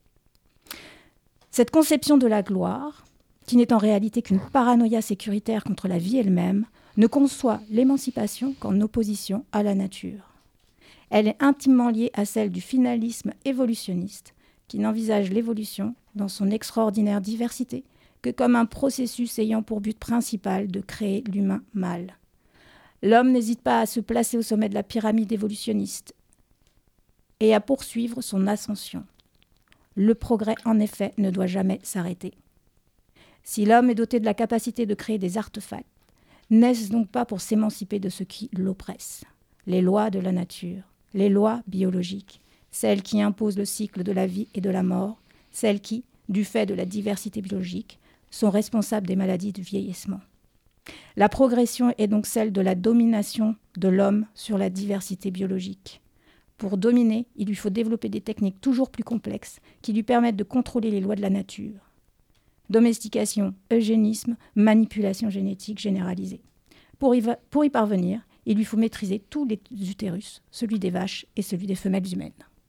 Cette conception de la gloire, qui n'est en réalité qu'une paranoïa sécuritaire contre la vie elle-même, ne conçoit l'émancipation qu'en opposition à la nature. Elle est intimement liée à celle du finalisme évolutionniste, qui n'envisage l'évolution, dans son extraordinaire diversité, que comme un processus ayant pour but principal de créer l'humain mâle. L'homme n'hésite pas à se placer au sommet de la pyramide évolutionniste et à poursuivre son ascension. Le progrès, en effet, ne doit jamais s'arrêter. Si l'homme est doté de la capacité de créer des artefacts, n'est-ce donc pas pour s'émanciper de ce qui l'oppresse ? Les lois de la nature, les lois biologiques, celles qui imposent le cycle de la vie et de la mort, celles qui, du fait de la diversité biologique, sont responsables des maladies du vieillissement. La progression est donc celle de la domination de l'homme sur la diversité biologique. Pour dominer, il lui faut développer des techniques toujours plus complexes qui lui permettent de contrôler les lois de la nature. Domestication, eugénisme, manipulation génétique généralisée. Pour y parvenir, il lui faut maîtriser tous les utérus, celui des vaches et celui des femelles humaines.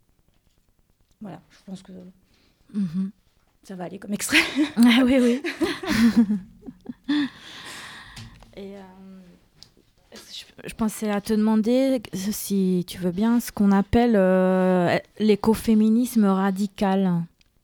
Voilà, je pense que ça va aller comme extrait. Ah oui. Et je pensais à te demander, si tu veux bien, ce qu'on appelle l'écoféminisme radical.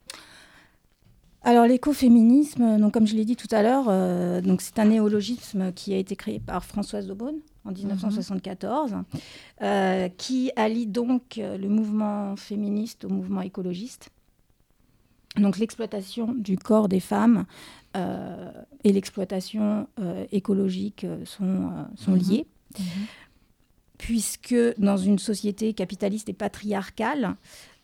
Alors l'écoféminisme, donc, comme je l'ai dit tout à l'heure, c'est un néologisme qui a été créé par Françoise d'Aubonne en 1974, qui allie donc le mouvement féministe au mouvement écologiste. Donc l'exploitation du corps des femmes et l'exploitation écologique sont liées, puisque dans une société capitaliste et patriarcale,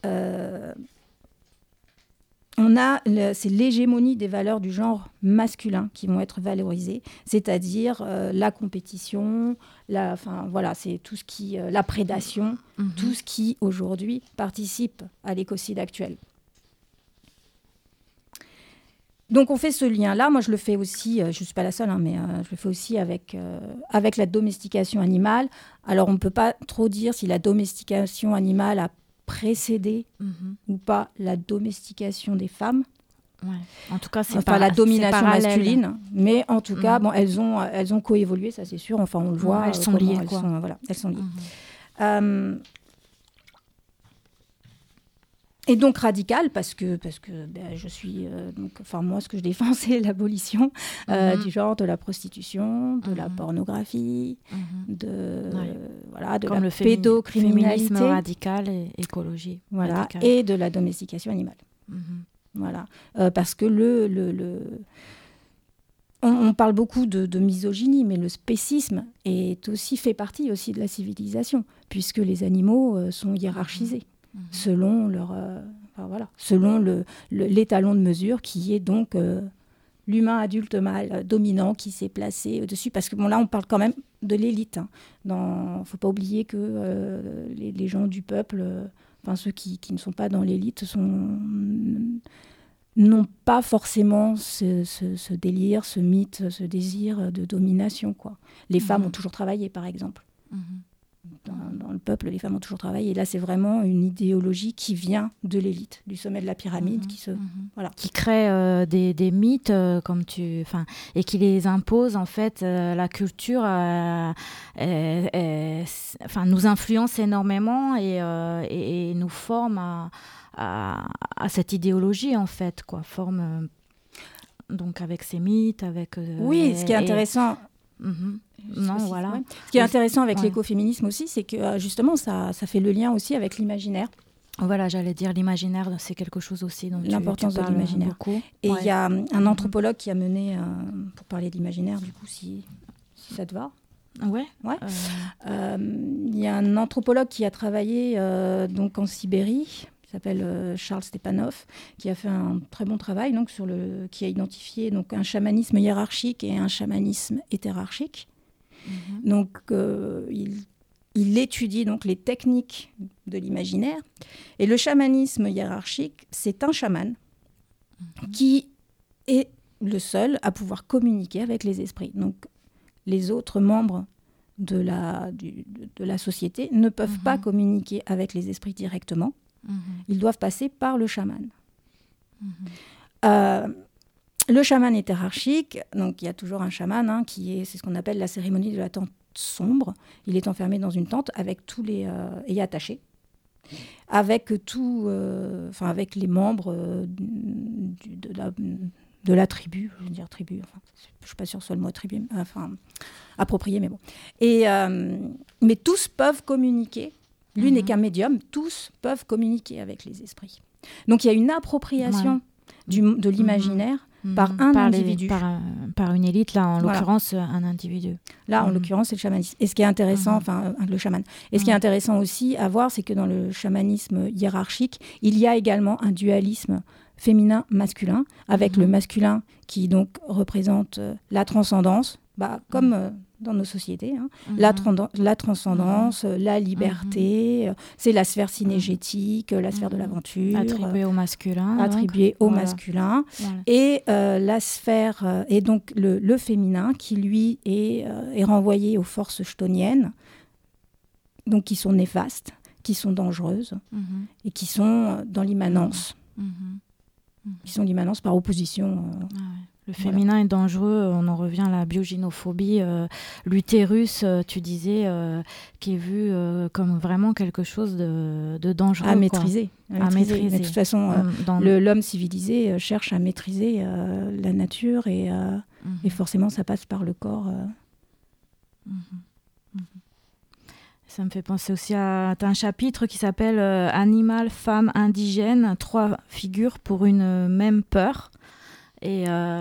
c'est l'hégémonie des valeurs du genre masculin qui vont être valorisées, c'est-à-dire la compétition, c'est tout ce qui, la prédation, tout ce qui aujourd'hui participe à l'écocide actuel. Donc on fait ce lien-là. Moi je le fais aussi, je ne suis pas la seule, mais je le fais aussi avec la domestication animale. Alors on ne peut pas trop dire si la domestication animale a précédé ou pas la domestication des femmes. Ouais. En tout cas, la domination masculine. Mais en tout cas, elles ont coévolué, ça c'est sûr. Enfin, on le voit. Elles sont liées. Elles sont liées. Et donc radical parce que je suis moi ce que je défends c'est l'abolition du genre, de la prostitution, de la pornographie, de comme la pédocriminalité, féminisme radical et écologie, radicale. Et de la domestication animale. Parce que on parle beaucoup de misogynie, mais le spécisme fait partie aussi de la civilisation, puisque les animaux sont hiérarchisés. Selon l'étalon de mesure qui est donc l'humain adulte mâle dominant qui s'est placé au-dessus. Parce que là, on parle quand même de l'élite. Il ne faut pas oublier que les gens du peuple, ceux qui ne sont pas dans l'élite, n'ont pas forcément ce délire, ce mythe, ce désir de domination, quoi. Les femmes ont toujours travaillé, par exemple. Dans le peuple, les femmes ont toujours travaillé. Et là, c'est vraiment une idéologie qui vient de l'élite, du sommet de la pyramide, qui crée des mythes, et qui les impose. En fait, la culture nous influence énormément et nous forme à cette idéologie, en fait, quoi. Forme donc avec ces mythes, avec... ce qui est intéressant... Ce qui est intéressant avec l'écoféminisme aussi, c'est que justement, ça fait le lien aussi avec l'imaginaire. Voilà, j'allais dire l'imaginaire, c'est quelque chose aussi dont l'importance de l'imaginaire. Beaucoup. Et il y a un anthropologue qui a mené, pour parler d'imaginaire, du coup, si ça te va. Ouais. Il y a un anthropologue qui a travaillé donc en Sibérie, qui s'appelle Charles Stepanov, qui a fait un très bon travail, donc, qui a identifié donc, un chamanisme hiérarchique et un chamanisme hétérarchique. Donc, il étudie donc, les techniques de l'imaginaire. Et le chamanisme hiérarchique, c'est un chaman qui est le seul à pouvoir communiquer avec les esprits. Donc, les autres membres de la société ne peuvent pas communiquer avec les esprits directement. Ils doivent passer par le chaman. Le chaman est hiérarchique, donc il y a toujours un chaman c'est ce qu'on appelle la cérémonie de la tente sombre. Il est enfermé dans une tente avec tous les et attaché, avec avec les membres de la tribu. Je veux dire tribu. Je suis pas sûre que ce soit le mot tribu, approprié, mais bon. Mais tous peuvent communiquer. Lui n'est qu'un médium, tous peuvent communiquer avec les esprits. Donc il y a une appropriation de l'imaginaire par un individu. Par une élite, là en l'occurrence un individu. Là en l'occurrence c'est le chamanisme. Et ce qui est intéressant, le chaman. Et ce qui est intéressant aussi à voir, c'est que dans le chamanisme hiérarchique, il y a également un dualisme féminin-masculin, avec le masculin qui donc représente la transcendance, comme dans nos sociétés, la transcendance, la liberté, c'est la sphère synégétique, la sphère de l'aventure. Attribuée au masculin. Masculin. Voilà. Et la sphère, et donc le féminin qui lui est renvoyé aux forces chtoniennes, donc qui sont néfastes, qui sont dangereuses, et qui sont dans l'immanence. Qui sont l'immanence par opposition. Le féminin est dangereux, on en revient à la biogynophobie. L'utérus, tu disais, qui est vu comme vraiment quelque chose de dangereux. À maîtriser. Mais de toute façon, l'homme civilisé cherche à maîtriser la nature et forcément ça passe par le corps. Ça me fait penser aussi à un chapitre qui s'appelle Animal, femme, indigène, 3 figures pour une même peur. Et il y a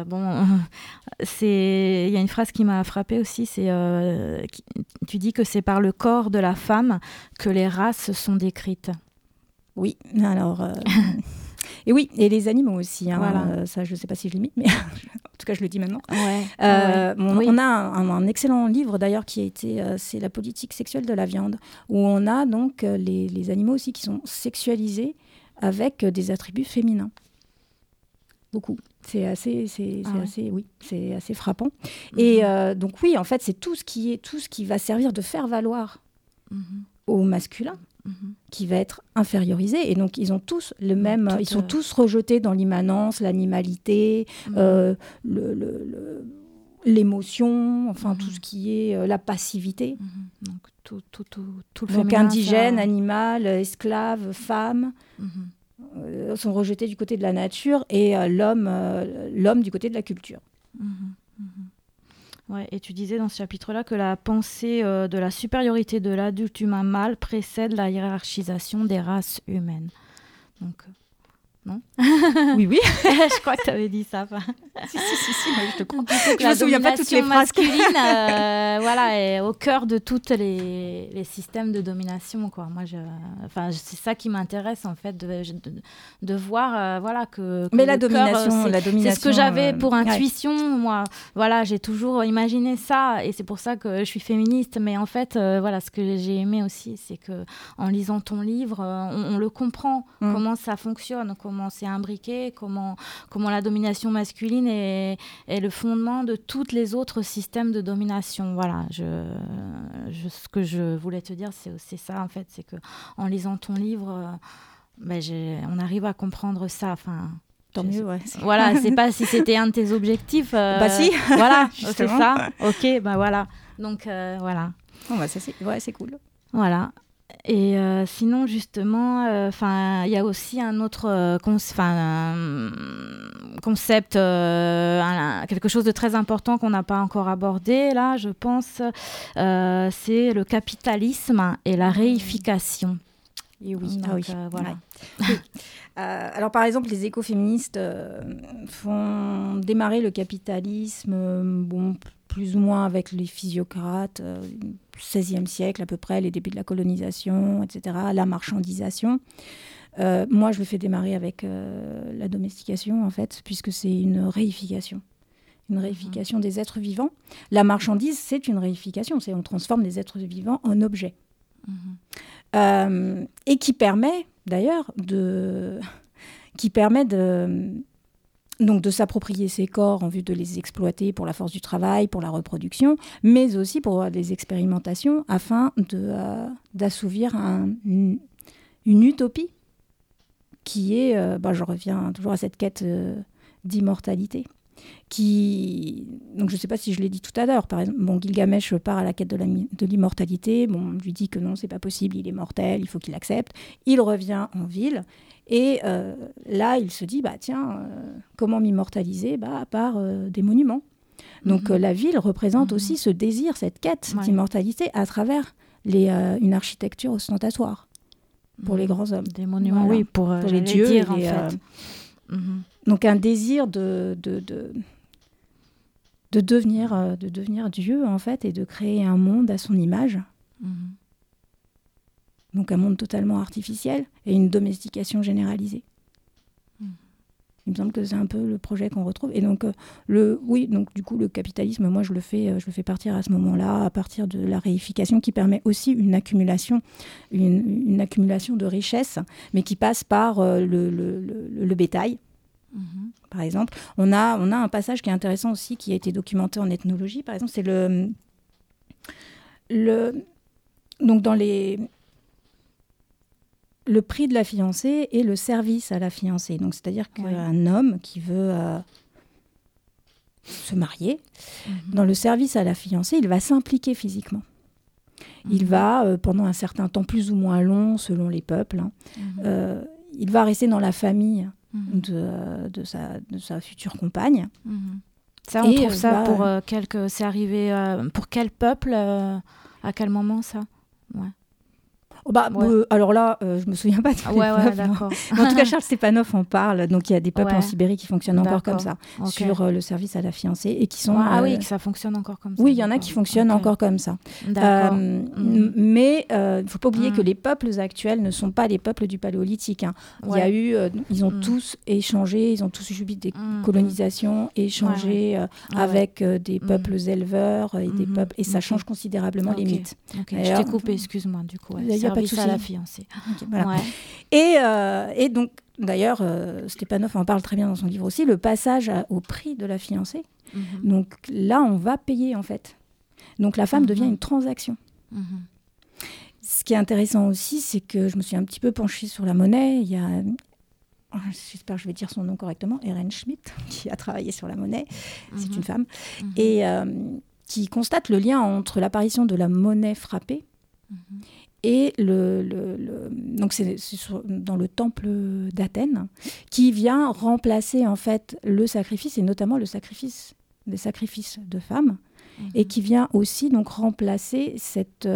une phrase qui m'a frappée aussi, tu dis que c'est par le corps de la femme que les races sont décrites. Oui, alors... Et oui, et les animaux aussi. Ça, je ne sais pas si je l'ai mis, mais en tout cas, je le dis maintenant. On a un excellent livre, d'ailleurs, qui a été... c'est La politique sexuelle de la viande, où on a donc les animaux aussi qui sont sexualisés avec des attributs féminins. Beaucoup. C'est assez frappant. Et donc oui, en fait, c'est tout ce qui va servir de faire valoir au masculin, qui va être infériorisé. Et donc, ils ont tous le même... ils sont tous rejetés dans l'immanence, l'animalité, l'émotion, tout ce qui est la passivité. Donc, tout le donc indigène, animal, esclave, femme... sont rejetés du côté de la nature et l'homme du côté de la culture. Ouais, et tu disais dans ce chapitre-là que la pensée de la supériorité de l'adulte humain mâle précède la hiérarchisation des races humaines. Donc, non? Oui. Je crois que tu avais dit ça. Si, moi, je te crois. Je me souviens pas toutes les phrases. Masculine, est au cœur de tous les systèmes de domination, quoi. Moi, c'est ça qui m'intéresse, en fait, de voir, que mais la domination, c'est ce que j'avais pour intuition. Moi, voilà, j'ai toujours imaginé ça, et c'est pour ça que je suis féministe. Mais en fait, ce que j'ai aimé aussi, c'est que en lisant ton livre, on le comprend, comment ça fonctionne, comment c'est imbriqué, comment la domination masculine est le fondement de tous les autres systèmes de domination. Voilà, ce que je voulais te dire, c'est ça en fait, c'est que en lisant ton livre, on arrive à comprendre ça. Enfin, tant mieux, ouais. Voilà, c'est pas si c'était un de tes objectifs. Si. Voilà, c'est ça. Ok, voilà. Donc voilà. Bon, ça c'est cool. Voilà. Et sinon, justement, il y a aussi un autre concept, quelque chose de très important qu'on n'a pas encore abordé, là, je pense, c'est le capitalisme et la réification. Et oui, donc, voilà. Ouais. Alors, par exemple, les écoféministes font démarrer le capitalisme, plus ou moins avec les physiocrates, XVIe siècle à peu près, les débuts de la colonisation, etc., la marchandisation. Moi, je le fais démarrer avec la domestication, en fait, puisque c'est une réification. Une réification des êtres vivants. La marchandise, c'est une réification. On transforme les êtres vivants en objets. Et qui permet, d'ailleurs, de s'approprier ces corps en vue de les exploiter pour la force du travail, pour la reproduction, mais aussi pour des expérimentations afin d'assouvir une utopie qui est, je reviens toujours à cette quête d'immortalité. Donc je ne sais pas si je l'ai dit tout à l'heure, par exemple, Gilgamesh part à la quête de l'immortalité, on lui dit que non, c'est pas possible, il est mortel, il faut qu'il accepte, il revient en ville, et là il se dit, comment m'immortaliser par des monuments. Donc la ville représente aussi ce désir, cette quête d'immortalité à travers une architecture ostentatoire pour les grands hommes. Des monuments, voilà. Oui, pour les dieux, dire, en fait. Donc un désir de devenir Dieu, en fait, et de créer un monde à son image. Donc un monde totalement artificiel et une domestication généralisée. Il me semble que c'est un peu le projet qu'on retrouve. Et donc, du coup, le capitalisme, moi, je le fais partir à ce moment-là, à partir de la réification, qui permet aussi une accumulation de richesses, mais qui passe par le bétail. Par exemple, on a un passage qui est intéressant aussi, qui a été documenté en ethnologie. Par exemple, c'est donc dans le prix de la fiancée et le service à la fiancée. Donc, c'est-à-dire qu'un homme qui veut se marier, dans le service à la fiancée, il va s'impliquer physiquement. Il va, pendant un certain temps plus ou moins long, selon les peuples, il va rester dans la famille de sa future compagne. Ça, on trouve ça pour c'est arrivé pour quel peuple, à quel moment ça? Alors là, je me souviens pas de tous les peuples. D'accord. En tout cas, Charles Stepanov en parle. Donc, il y a des peuples en Sibérie qui fonctionnent encore comme ça, sur le service à la fiancée, et qui sont... que ça fonctionne encore comme ça. Oui, il y en a qui fonctionnent encore comme ça. D'accord. Mais il ne faut pas oublier que les peuples actuels ne sont pas les peuples du Paléolithique. Il y a eu... ils ont tous échangé, ils ont tous subi des colonisations, échangé avec des peuples éleveurs et des peuples... Et ça change considérablement les mythes. Je t'ai coupé, excuse-moi, du coup. Service à la fiancée. Voilà. Et donc, d'ailleurs, Stepanov en parle très bien dans son livre aussi, le passage au prix de la fiancée. Donc là, on va payer, en fait. Donc la femme devient une transaction. Ce qui est intéressant aussi, c'est que je me suis un petit peu penchée sur la monnaie. Il y a, j'espère que je vais dire son nom correctement, Eren Schmidt, qui a travaillé sur la monnaie. C'est une femme. Et qui constate le lien entre l'apparition de la monnaie frappée et donc c'est dans le temple d'Athènes, qui vient remplacer en fait le sacrifice, et notamment des sacrifices de femmes, et qui vient aussi donc remplacer cette...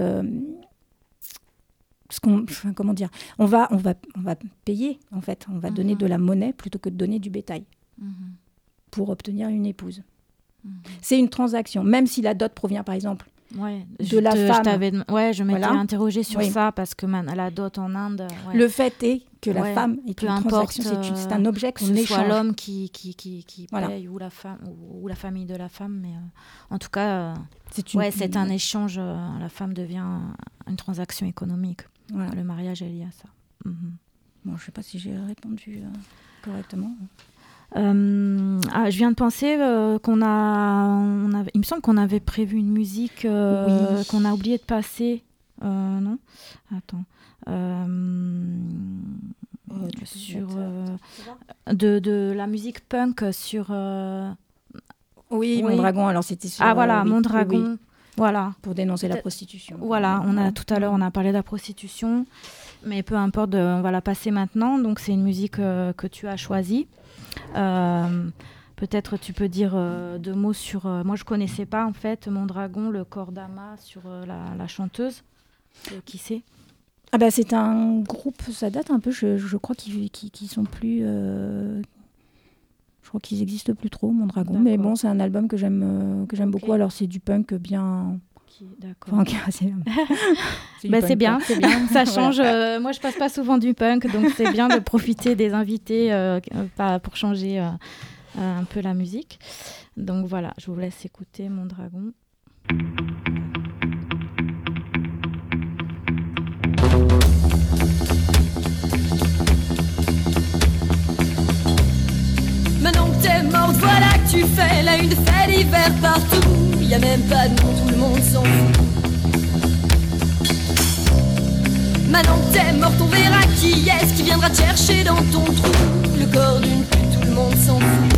comment dire, on va payer, en fait, on va donner de la monnaie plutôt que de donner du bétail pour obtenir une épouse. C'est une transaction, même si la dot provient par exemple de la femme. Je m'étais interrogée sur ça, parce que la dot en Inde... Le fait est que la femme est une transaction, c'est un objet qu'on échange. Que ce soit l'homme qui paye, ou la famille de la femme, mais en tout cas, c'est un échange, la femme devient une transaction économique. Voilà. Le mariage est lié à ça. Bon, je ne sais pas si j'ai répondu correctement. Je viens de penser il me semble qu'on avait prévu une musique qu'on a oublié de passer. Non ? Attends. Sur de la musique punk sur... Mondragon, alors c'était sur... Mondragon. Oui. Voilà. Pour dénoncer la prostitution. Voilà, tout à l'heure, on a parlé de la prostitution, mais peu importe, on va la passer maintenant. Donc, c'est une musique que tu as choisie. Peut-être tu peux dire 2 mots sur... moi, je ne connaissais pas, en fait, Mondragon, le corps d'Ama, sur la chanteuse. Qui c'est ? C'est un groupe, ça date un peu, je crois qu'ils sont plus... je crois qu'ils n'existent plus trop, Mondragon. D'accord. Mais bon, c'est un album que j'aime beaucoup. Alors, c'est du punk bien... D'accord. C'est bien. Ça change. Moi, je passe pas souvent du punk, donc c'est bien de profiter des invités pour changer un peu la musique. Donc voilà, je vous laisse écouter Mondragon. Maintenant que t'es morte, voilà que tu fais la une de faits divers partout. Y'a même pas de nom, tout le monde s'en fout. Maintenant que t'es morte, on verra qui est-ce qui viendra te chercher dans ton trou. Le corps d'une pute, tout le monde s'en fout.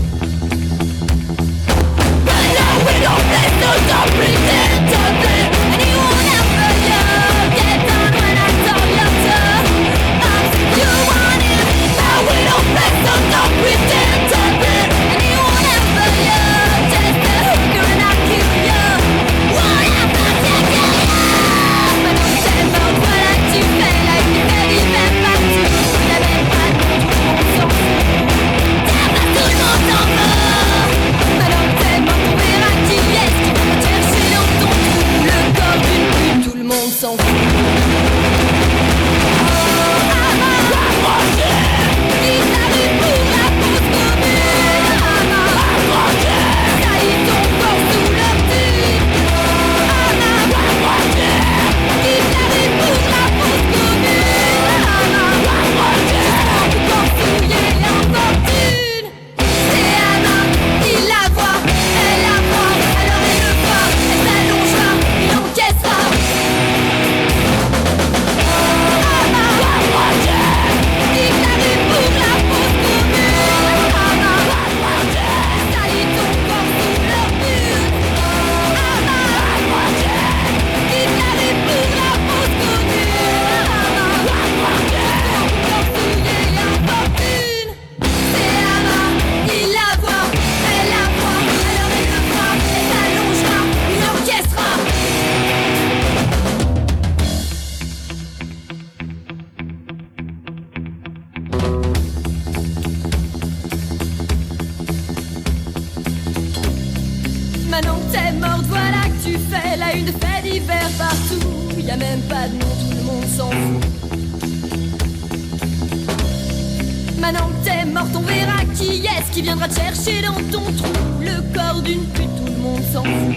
But now we don't play, so don't pretend to be anyone ever young. Get down when I tell you to. You want it, now we don't play, so don't pretend to be anyone ever young. Just a hooker and I'll kill you. Whatever to kill you. Maintenant que t'es mort, voilà que tu fais la vie, fais vivre partout. Y'a même pas de nom, tout le monde s'en fout. T'as pas tout le monde s'en fout. Maintenant que t'es mort, on verra qui est-ce qui va te chercher dans ton trou. Le corps d'une pute, tout le monde s'en fout. Maintenant que t'es morte, voilà que tu fais la une de faits divers partout. Y'a même pas de nom, tout le monde s'en fout. Maintenant que t'es morte, on verra qui est-ce qui viendra te chercher dans ton trou. Le corps d'une pute, tout le monde s'en fout.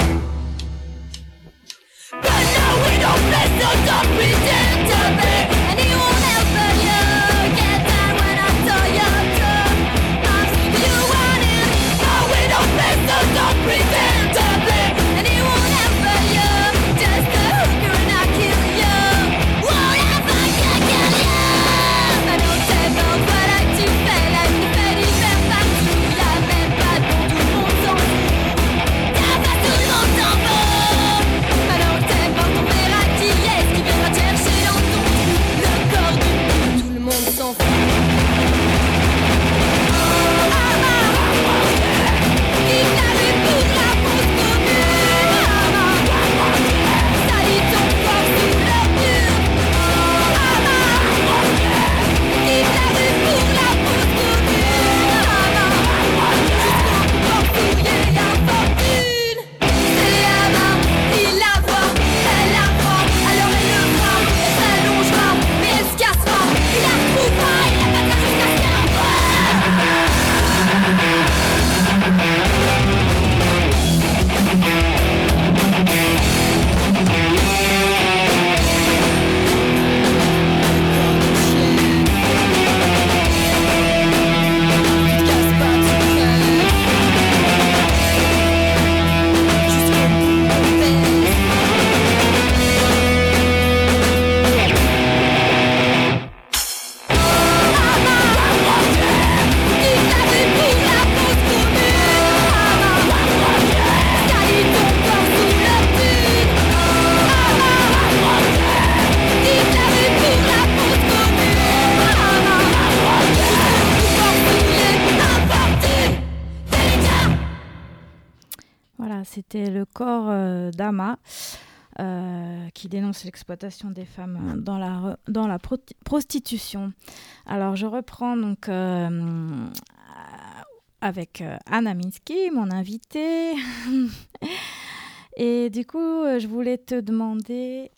But now we don't play, so don't pretend to be anyone else but you. Get down when I tell you to. You want it, now we don't play, so don't pretend to be anyone else but you. Just a hooker and I'll kill you. Whatever can kill you. Maintenant que t'es mort, voilà que tu fais la vie, fais l'hiver partout. Y'a même pas de nom, tout le monde s'en fout. Y'a pas tout le monde s'en fout. Maintenant que t'es mort, on verra qui est-ce qui viendra te chercher c'était le corps d'Ama qui dénonce l'exploitation des femmes dans la prostitution. Alors, je reprends donc avec Anna Minsky, mon invitée. Et du coup, je voulais te demander...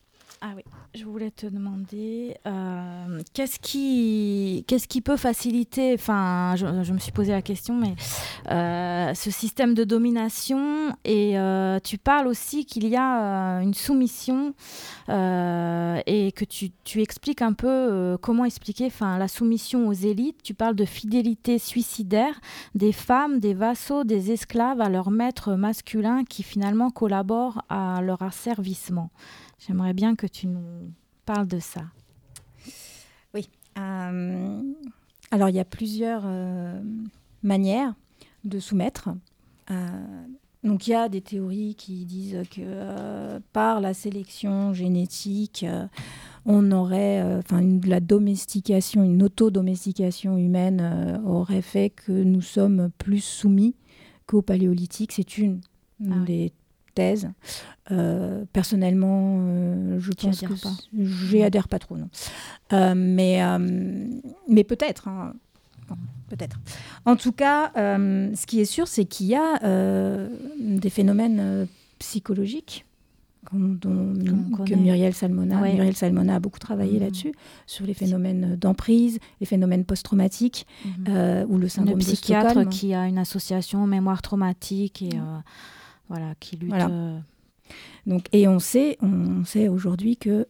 qu'est-ce qui peut faciliter, enfin, je me suis posé la question, mais ce système de domination, et tu parles aussi qu'il y a une soumission et que tu expliques un peu comment expliquer la soumission aux élites. Tu parles de fidélité suicidaire des femmes, des vassaux, des esclaves à leurs maîtres masculins qui finalement collaborent à leur asservissement. J'aimerais bien que tu nous parles de ça. Oui. Alors, il y a plusieurs manières de soumettre. Donc, il y a des théories qui disent que par la sélection génétique, on aurait, la domestication, une autodomestication humaine aurait fait que nous sommes plus soumis qu'au Paléolithique. C'est une des thèses. Personnellement, je pense que j'y adhère pas trop, non. Mais peut-être. Hein. Bon, peut-être. En tout cas, ce qui est sûr, c'est qu'il y a des phénomènes psychologiques que Muriel Salmona. Ouais. Muriel Salmona a beaucoup travaillé là-dessus, sur les phénomènes d'emprise, les phénomènes post-traumatiques, ou le syndrome de Stockholm. Le psychiatre qui a une association mémoire traumatique et qui lutte. Voilà. Donc, et on sait aujourd'hui que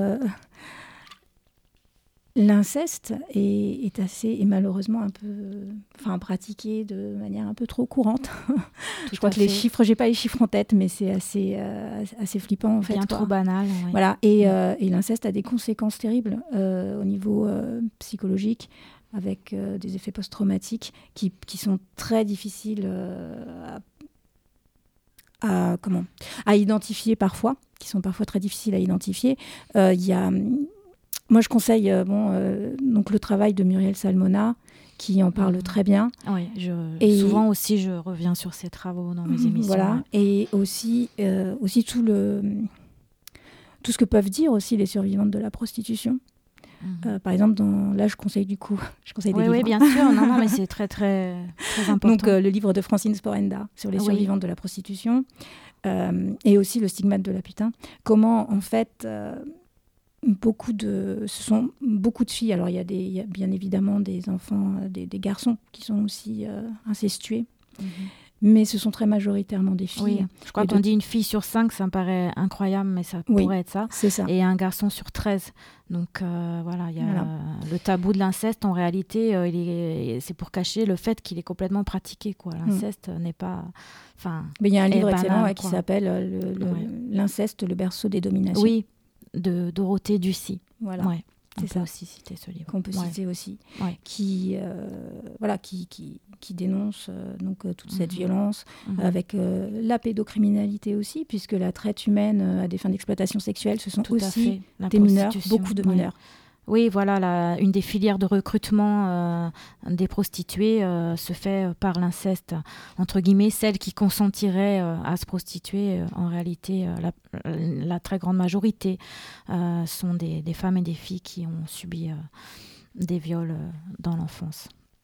l'inceste est malheureusement un peu, pratiqué de manière un peu trop courante. Je crois que les chiffres, j'ai pas les chiffres en tête, mais c'est assez flippant en fait. Bien trop banal. Ouais. Voilà, et l'inceste a des conséquences terribles au niveau psychologique, avec des effets post-traumatiques qui sont très difficiles à identifier parfois, qui sont parfois très difficiles à identifier. Moi, je conseille donc le travail de Muriel Salmona, qui en parle très bien. Oui, souvent aussi, je reviens sur ses travaux dans mes émissions. Voilà, et aussi tout ce que peuvent dire aussi les survivantes de la prostitution. Par exemple, je conseille des livres. Oui, bien sûr. Non, mais c'est très, très, très important. Donc, le livre de Francine Sporenda sur les survivantes de la prostitution, et aussi Le stigmate de la putain. Comment, en fait, ce sont beaucoup de filles. Alors, il y a bien évidemment des enfants, des garçons qui sont aussi incestués. Mais ce sont très majoritairement des filles. Oui, je crois qu'on dit une fille sur 5, ça me paraît incroyable, mais ça pourrait être ça. C'est ça. Et un garçon sur 13. Donc il y a le tabou de l'inceste, en réalité, c'est pour cacher le fait qu'il est complètement pratiqué. L'inceste n'est pas... Mais il y a un livre excellent qui s'appelle L'inceste, le berceau des dominations. Oui, de Dorothée Ducy. Voilà. Ouais. On peut aussi citer ce livre. Qu'on peut citer aussi, qui dénonce toute cette violence, avec la pédocriminalité aussi, puisque la traite humaine à des fins d'exploitation sexuelle, ce sont aussi des mineurs, beaucoup de mineurs. Oui, voilà, une des filières de recrutement des prostituées se fait par l'inceste. Entre guillemets, celles qui consentiraient à se prostituer, en réalité, la très grande majorité sont des femmes et des filles qui ont subi des viols dans l'enfance.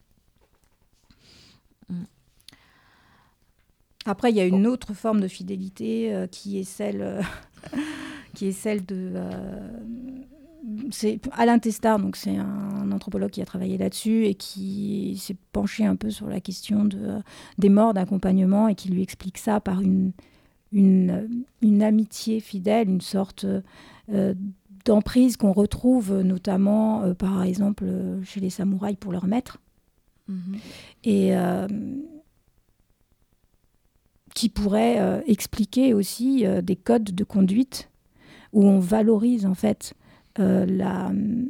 Après, il y a une autre forme de fidélité qui est celle de... c'est Alain Testard, donc c'est un anthropologue qui a travaillé là-dessus et qui s'est penché un peu sur la question des morts d'accompagnement, et qui lui explique ça par une amitié fidèle, une sorte d'emprise qu'on retrouve notamment, par exemple, chez les samouraïs pour leur maître. Et qui pourrait expliquer aussi des codes de conduite où on valorise en fait la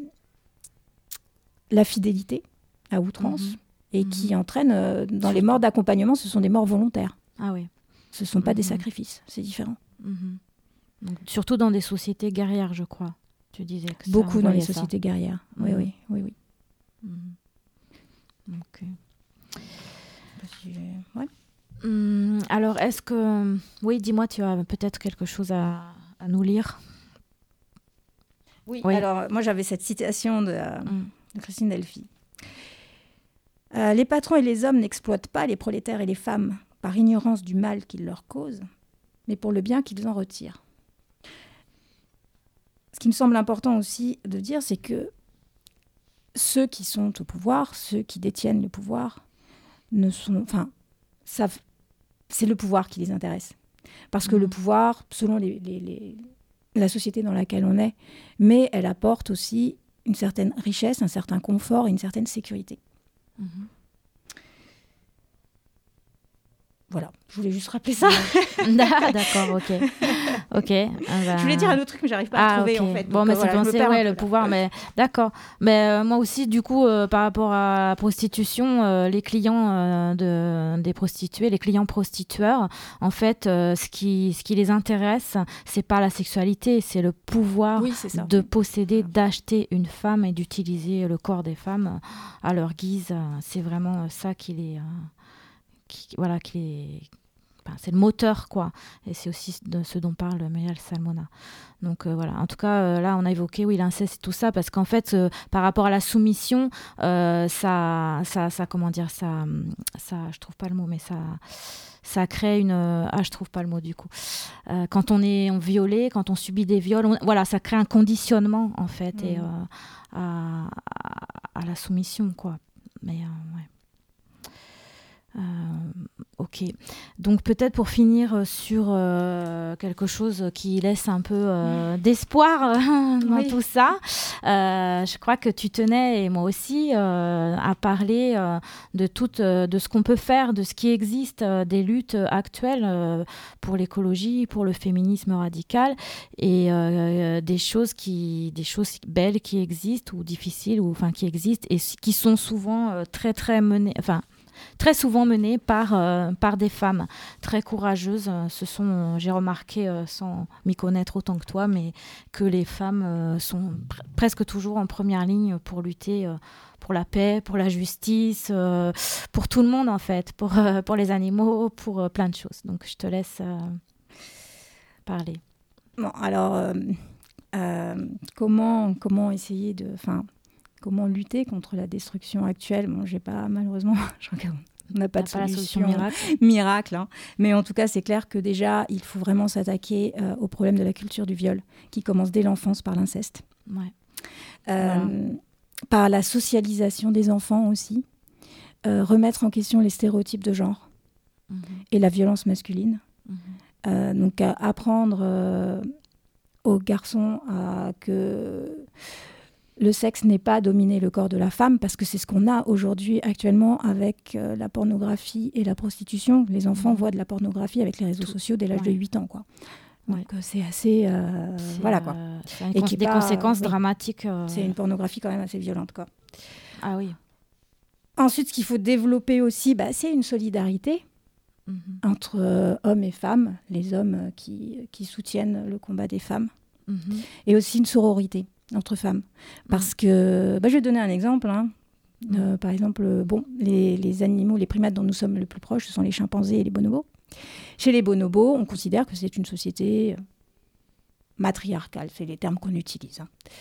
fidélité à outrance, et qui entraîne dans les morts d'accompagnement, ce sont des morts volontaires. Ah oui. Ce ne sont pas des sacrifices, c'est différent. Donc, surtout dans des sociétés guerrières, je crois. Tu disais que beaucoup dans les sociétés guerrières. Oui. Ok. Ouais. Alors, est-ce que... Oui, dis-moi, tu as peut-être quelque chose à nous lire. Oui, alors moi j'avais cette citation de Christine Delphi. Les patrons et les hommes n'exploitent pas les prolétaires et les femmes par ignorance du mal qu'ils leur causent, mais pour le bien qu'ils en retirent. Ce qui me semble important aussi de dire, c'est que ceux qui sont au pouvoir, ceux qui détiennent le pouvoir, c'est le pouvoir qui les intéresse. Parce que le pouvoir, selon la société dans laquelle on est, mais elle apporte aussi une certaine richesse, un certain confort et une certaine sécurité. Voilà, je voulais juste rappeler ça. D'accord, ok. Je voulais dire un autre truc, mais j'arrive pas à trouver en fait. Bon, mais c'est pensé, le pouvoir, mais d'accord. Mais moi aussi, du coup, par rapport à la prostitution, les clients des prostituées, les clients prostitueurs, en fait, ce qui les intéresse, c'est pas la sexualité, c'est le pouvoir de posséder, d'acheter une femme et d'utiliser le corps des femmes à leur guise. C'est vraiment ça qui les... c'est le moteur, quoi. Et c'est aussi de ce dont parle Muriel Salmona. Donc voilà, en tout cas, là, on a évoqué l'inceste et tout ça, parce qu'en fait, par rapport à la soumission, ça, je trouve pas le mot, mais ça crée une... je trouve pas le mot, du coup. Quand on est violé, quand on subit des viols, ça crée un conditionnement, en fait, et à la soumission, quoi. Mais, ouais. Ok, donc peut-être pour finir sur quelque chose qui laisse un peu d'espoir dans tout ça, je crois que tu tenais, et moi aussi, à parler de ce qu'on peut faire, de ce qui existe, des luttes actuelles pour l'écologie, pour le féminisme radical, et des choses belles qui existent ou difficiles, qui existent et qui sont souvent très souvent menées par des femmes très courageuses. J'ai remarqué, sans m'y connaître autant que toi, mais que les femmes sont presque toujours en première ligne pour lutter pour la paix, pour la justice, pour tout le monde en fait, pour les animaux, pour plein de choses. Donc je te laisse parler. Bon, alors, comment essayer de... Comment lutter contre la destruction actuelle ? Bon, j'ai pas, malheureusement, on n'a pas de solution miracle, hein. Mais en tout cas, c'est clair que déjà, il faut vraiment s'attaquer au problème de la culture du viol, qui commence dès l'enfance par l'inceste. Par la socialisation des enfants aussi, remettre en question les stéréotypes de genre et la violence masculine. Donc, apprendre aux garçons que... le sexe n'est pas dominer le corps de la femme, parce que c'est ce qu'on a aujourd'hui actuellement avec la pornographie et la prostitution. Les enfants voient de la pornographie avec les réseaux sociaux dès l'âge de 8 ans, quoi. Donc c'est assez... voilà, quoi. Ça a des conséquences dramatiques. C'est une pornographie quand même assez violente, quoi. Ah oui. Ensuite, ce qu'il faut développer aussi, c'est une solidarité entre hommes et femmes, les hommes qui soutiennent le combat des femmes, et aussi une sororité entre femmes. Parce que, je vais donner un exemple. Par exemple, les animaux, les primates dont nous sommes le plus proches, ce sont les chimpanzés et les bonobos. Chez les bonobos, on considère que c'est une société matriarcale, c'est les termes qu'on utilise.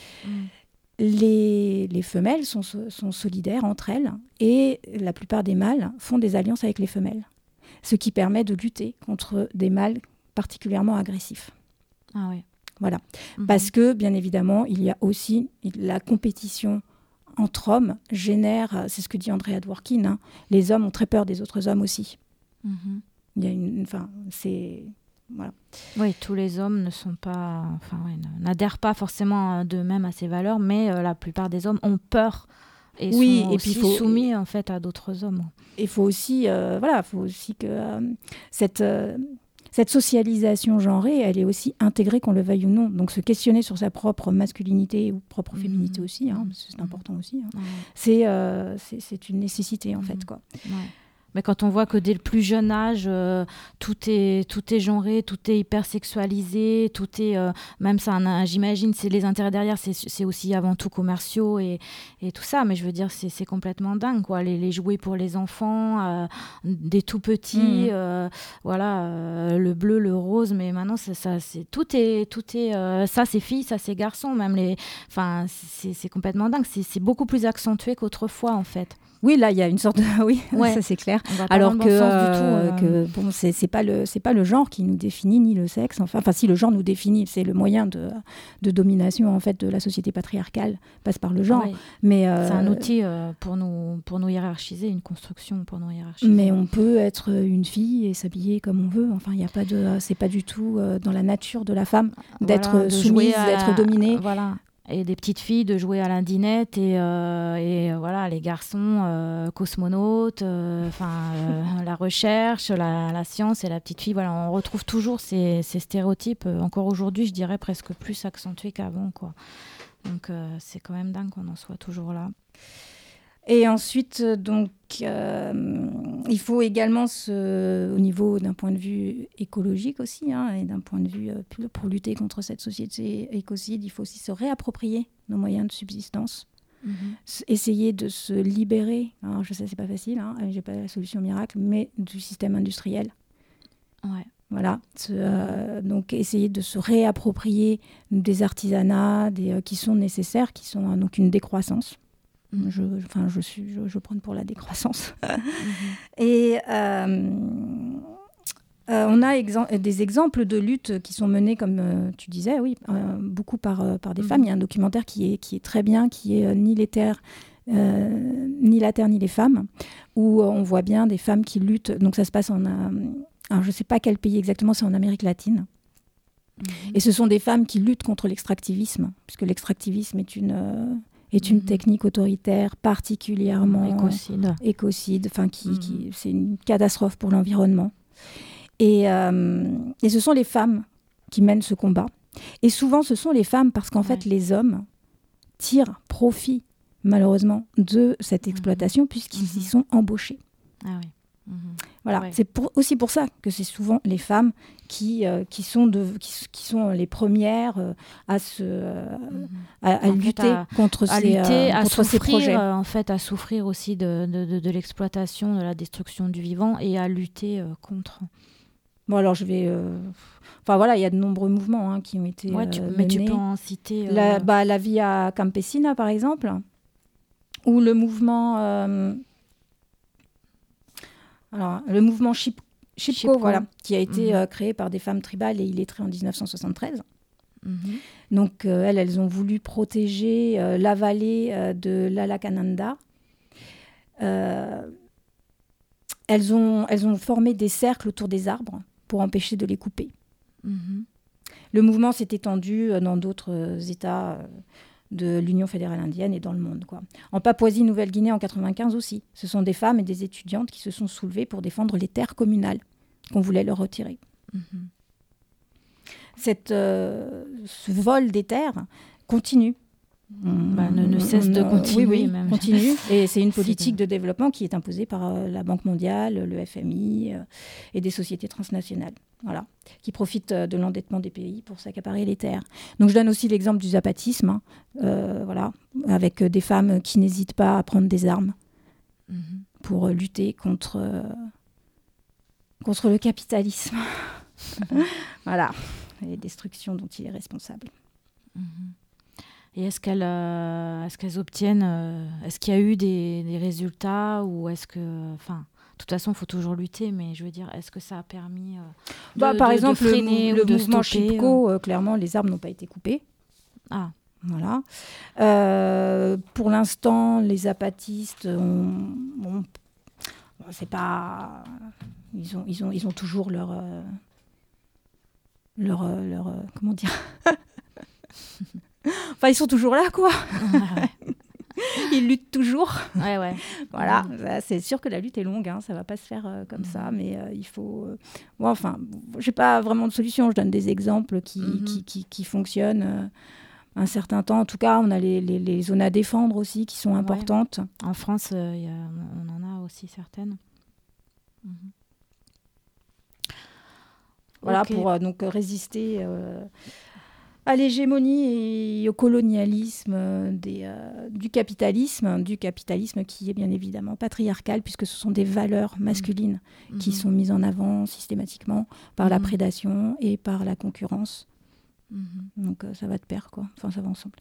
Les femelles sont solidaires entre elles, et la plupart des mâles font des alliances avec les femelles, ce qui permet de lutter contre des mâles particulièrement agressifs. Ah oui. Voilà. Parce que, bien évidemment, il y a aussi la compétition entre hommes génère, c'est ce que dit Andrea Dworkin, les hommes ont très peur des autres hommes aussi. Il y a c'est... Voilà. Oui, tous les hommes n'adhèrent pas forcément d'eux-mêmes à ces valeurs, mais la plupart des hommes ont peur et sont aussi soumis en fait à d'autres hommes. Il faut aussi, que cette socialisation genrée, elle est aussi intégrée, qu'on le veuille ou non. Donc se questionner sur sa propre masculinité ou propre féminité aussi, c'est important aussi. C'est une nécessité en fait, quoi. Mais quand on voit que dès le plus jeune âge, tout est genré, tout est hyper sexualisé, tout est même ça, j'imagine, c'est les intérêts derrière, c'est aussi avant tout commerciaux et tout ça. Mais je veux dire, c'est complètement dingue, quoi. Les jouets pour les enfants, des tout petits, voilà, le bleu, le rose. Mais maintenant, tout est ça, c'est filles, ça, c'est garçons. Même enfin, c'est complètement dingue. C'est beaucoup plus accentué qu'autrefois, en fait. Oui, là, il y a une sorte de... Oui, Ouais. ça c'est clair. On va pas Alors dans le bon sens du tout, bon, c'est pas le genre qui nous définit, ni le sexe. Enfin, si le genre nous définit, c'est le moyen de domination en fait de la société patriarcale passe par le genre. Ouais. Mais c'est un outil pour nous hiérarchiser, une construction pour nous hiérarchiser. mais on peut être une fille et s'habiller comme on veut. Enfin, il y a pas de, c'est pas du tout dans la nature de la femme d'être Voilà, de soumise, jouer d'être dominée. Voilà. Et des petites filles de jouer à l'indinette et voilà, les garçons cosmonautes, la recherche, la science et la petite fille. Voilà, on retrouve toujours ces stéréotypes, encore aujourd'hui, je dirais presque plus accentués qu'avant, quoi. Donc c'est quand même dingue qu'on en soit toujours là. Et ensuite, donc, il faut également, au niveau d'un point de vue écologique aussi, et d'un point de vue pour lutter contre cette société écocide, il faut aussi se réapproprier nos moyens de subsistance, essayer de se libérer. Alors, je sais, c'est pas facile, j'ai pas la solution miracle, mais du système industriel. Ouais. Voilà, donc essayer de se réapproprier des artisanats qui sont nécessaires, qui sont donc une décroissance. Je prône pour la décroissance. Et on a des exemples de luttes qui sont menées, comme tu disais, oui, beaucoup par des femmes. Il y a un documentaire qui est très bien, qui est Ni les terres, ni la terre, ni les femmes, où on voit bien des femmes qui luttent. Donc ça se passe alors je ne sais pas quel pays exactement, c'est en Amérique latine. Et ce sont des femmes qui luttent contre l'extractivisme, puisque l'extractivisme est une technique autoritaire particulièrement écocide, c'est une catastrophe pour l'environnement. Et ce sont les femmes qui mènent ce combat. Et souvent, ce sont les femmes parce qu'en fait, les hommes tirent profit, malheureusement, de cette exploitation puisqu'ils y sont embauchés. Ah oui. Voilà, c'est aussi pour ça que c'est souvent les femmes qui sont les premières à lutter contre ces projets. En fait, à souffrir aussi de l'exploitation, de la destruction du vivant et à lutter contre. Bon, alors je vais... Enfin voilà, il y a de nombreux mouvements qui ont été mais menés. tu peux en citer... La Via Campesina, par exemple, ou le mouvement... Alors, le mouvement Chipko, voilà, qui a été créé par des femmes tribales et illettrées en 1973. Donc, elles ont voulu protéger la vallée de l'Alakananda. Elles ont formé des cercles autour des arbres pour empêcher de les couper. Le mouvement s'est étendu dans d'autres États de l'Union fédérale indienne et dans le monde, quoi. En Papouasie-Nouvelle-Guinée en 1995 aussi. Ce sont des femmes et des étudiantes qui se sont soulevées pour défendre les terres communales qu'on voulait leur retirer. Ce vol des terres continue. Ne cesse de continuer. Oui, même. Continue. Et c'est une politique de développement qui est imposée par la Banque mondiale, le FMI et des sociétés transnationales, voilà, qui profitent de l'endettement des pays pour s'accaparer les terres. Donc je donne aussi l'exemple du zapatisme, voilà, avec des femmes qui n'hésitent pas à prendre des armes pour lutter contre le capitalisme. Voilà, et les destructions dont il est responsable. Et est-ce qu'elles obtiennent... est-ce qu'il y a eu des résultats ou est-ce que... Enfin, de toute façon, il faut toujours lutter, mais je veux dire, est-ce que ça a permis par exemple, de freiner le ou de mouvement stopper Chipko, clairement, les arbres n'ont pas été coupés. Ah. Voilà. Pour l'instant, les zapatistes c'est pas... Ils ont toujours leur comment dire. Enfin, ils sont toujours là, quoi. Ils luttent toujours. Ouais. Voilà. C'est sûr que la lutte est longue, ça va pas se faire comme ça, mais il faut... j'ai pas vraiment de solution. Je donne des exemples qui fonctionnent un certain temps. En tout cas, on a les zones à défendre aussi qui sont importantes. En France, on en a aussi certaines. Voilà, Ok. pour donc résister à l'hégémonie et au colonialisme du capitalisme qui est bien évidemment patriarcal, puisque ce sont des valeurs masculines qui sont mises en avant systématiquement par la prédation et par la concurrence. Donc ça va de pair, quoi. Enfin, ça va ensemble.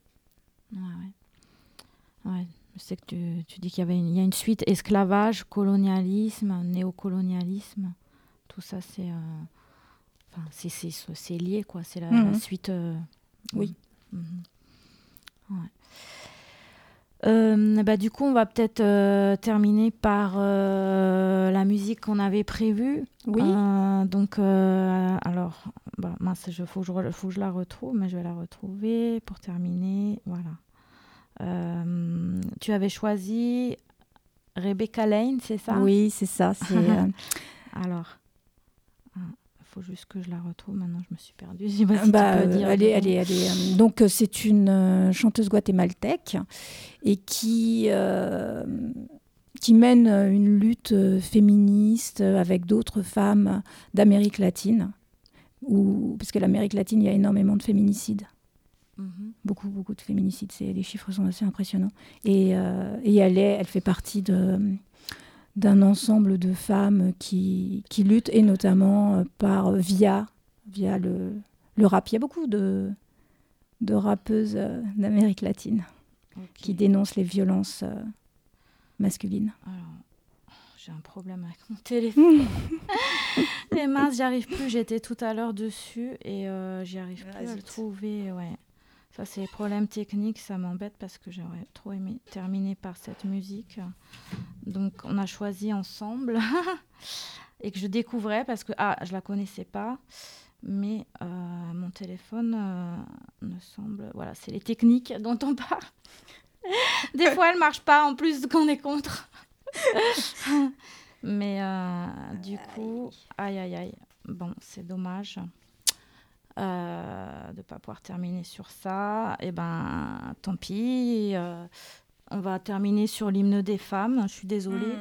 Ouais. Je sais que tu dis qu'il y a une suite esclavage, colonialisme, néocolonialisme. Tout ça, c'est lié, quoi. C'est la suite. Oui. Ouais. Du coup, on va peut-être terminer par la musique qu'on avait prévue. Oui. Donc, alors, mince, faut que je la retrouve, mais je vais la retrouver pour terminer. Voilà. Tu avais choisi Rebecca Lane, c'est ça ? Oui, c'est ça. C'est, Alors, il faut juste que je la retrouve. Maintenant, je me suis perdue. Je sais pas si tu peux dire. Elle est, donc, c'est une chanteuse guatémaltèque et qui mène une lutte féministe avec d'autres femmes d'Amérique latine. Parce que l'Amérique latine, il y a énormément de féminicides. Beaucoup de féminicides. Les chiffres sont assez impressionnants. Et elle fait partie d'un ensemble de femmes qui luttent, et notamment via le rap. Il y a beaucoup de rappeuses d'Amérique latine qui dénoncent les violences masculines. Alors, j'ai un problème avec mon téléphone. Les minces, j'y arrive plus. J'étais tout à l'heure dessus et j'y arrive plus à le trouver. Ouais. Ça, c'est les problèmes techniques. Ça m'embête parce que j'aurais trop aimé terminer par cette musique. Donc, on a choisi ensemble et que je découvrais parce que je la connaissais pas. Mais mon téléphone me semble... Voilà, c'est les techniques dont on parle. Des fois, elles ne marchent pas en plus qu'on est contre. Mais du coup, aïe. Bon, c'est dommage de ne pas pouvoir terminer sur ça. Eh ben, tant pis. On va terminer sur l'hymne des femmes. Je suis désolée.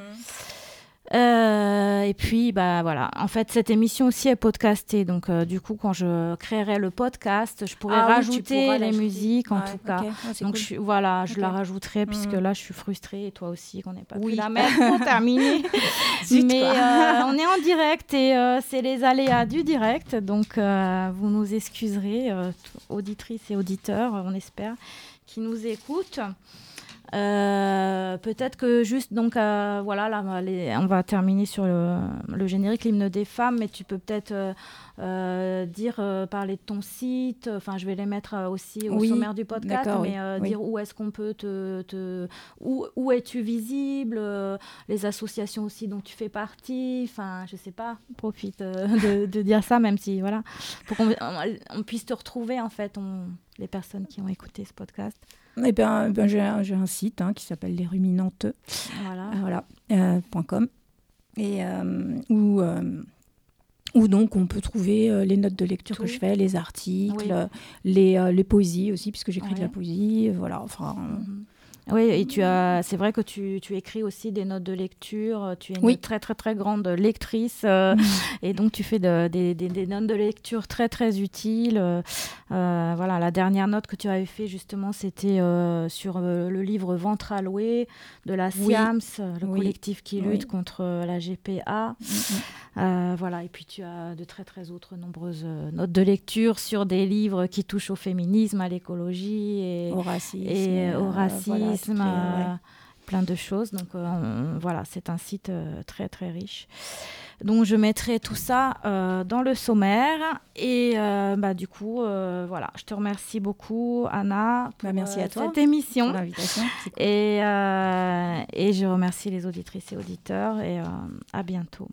Et puis, voilà. En fait, cette émission aussi est podcastée. Donc, du coup, quand je créerai le podcast, je pourrai rajouter les musiques, en tout cas. Okay. Donc, cool. je la rajouterai, puisque là, je suis frustrée. Et toi aussi, qu'on n'ait pas pu la mettre pour terminer. Mais on est en direct et c'est les aléas du direct. Donc, vous nous excuserez, auditrices et auditeurs, on espère, qui nous écoutent. Peut-être que juste donc voilà là, on va terminer sur le générique, l'hymne des femmes, mais tu peux peut-être parler de ton site. Enfin, je vais les mettre aussi au sommaire du podcast, mais dire où est-ce qu'on peut où es-tu visible, les associations aussi dont tu fais partie. Enfin, je sais pas, profite de dire ça, même si voilà, pour qu'on puisse te retrouver en fait, les personnes qui ont écouté ce podcast. Eh bien, j'ai un site qui s'appelle lesruminantes, .com, et où donc on peut trouver les notes de lecture que je fais, les articles, les poésies aussi, puisque j'écris de la poésie, voilà, enfin... Oui, et c'est vrai que tu écris aussi des notes de lecture, tu es une très très très grande lectrice, et donc tu fais des notes de lecture très très utiles. Voilà, la dernière note que tu avais fait justement, c'était sur le livre Ventre à louer de la SIAMS, le collectif qui lutte contre la GPA. Voilà, et puis tu as de très très nombreuses notes de lecture sur des livres qui touchent au féminisme, à l'écologie et au racisme. Plein de choses. Donc voilà, c'est un site très très riche. Donc je mettrai tout ça dans le sommaire et du coup voilà, je te remercie beaucoup Anna pour merci à toi cette émission, pour l'invitation. Cool. Et je remercie les auditrices et auditeurs et à bientôt.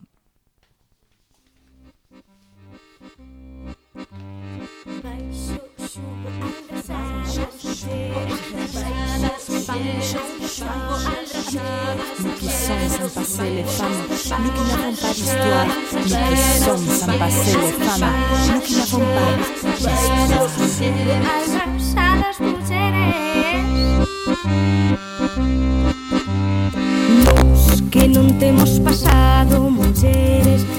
Nous qui sommes sans passer les femmes, nous qui n'avons pas d'histoire. Nous qui sommes sans passer les femmes, nous qui n'avons pas d'histoire. Los que non temos pasado poderes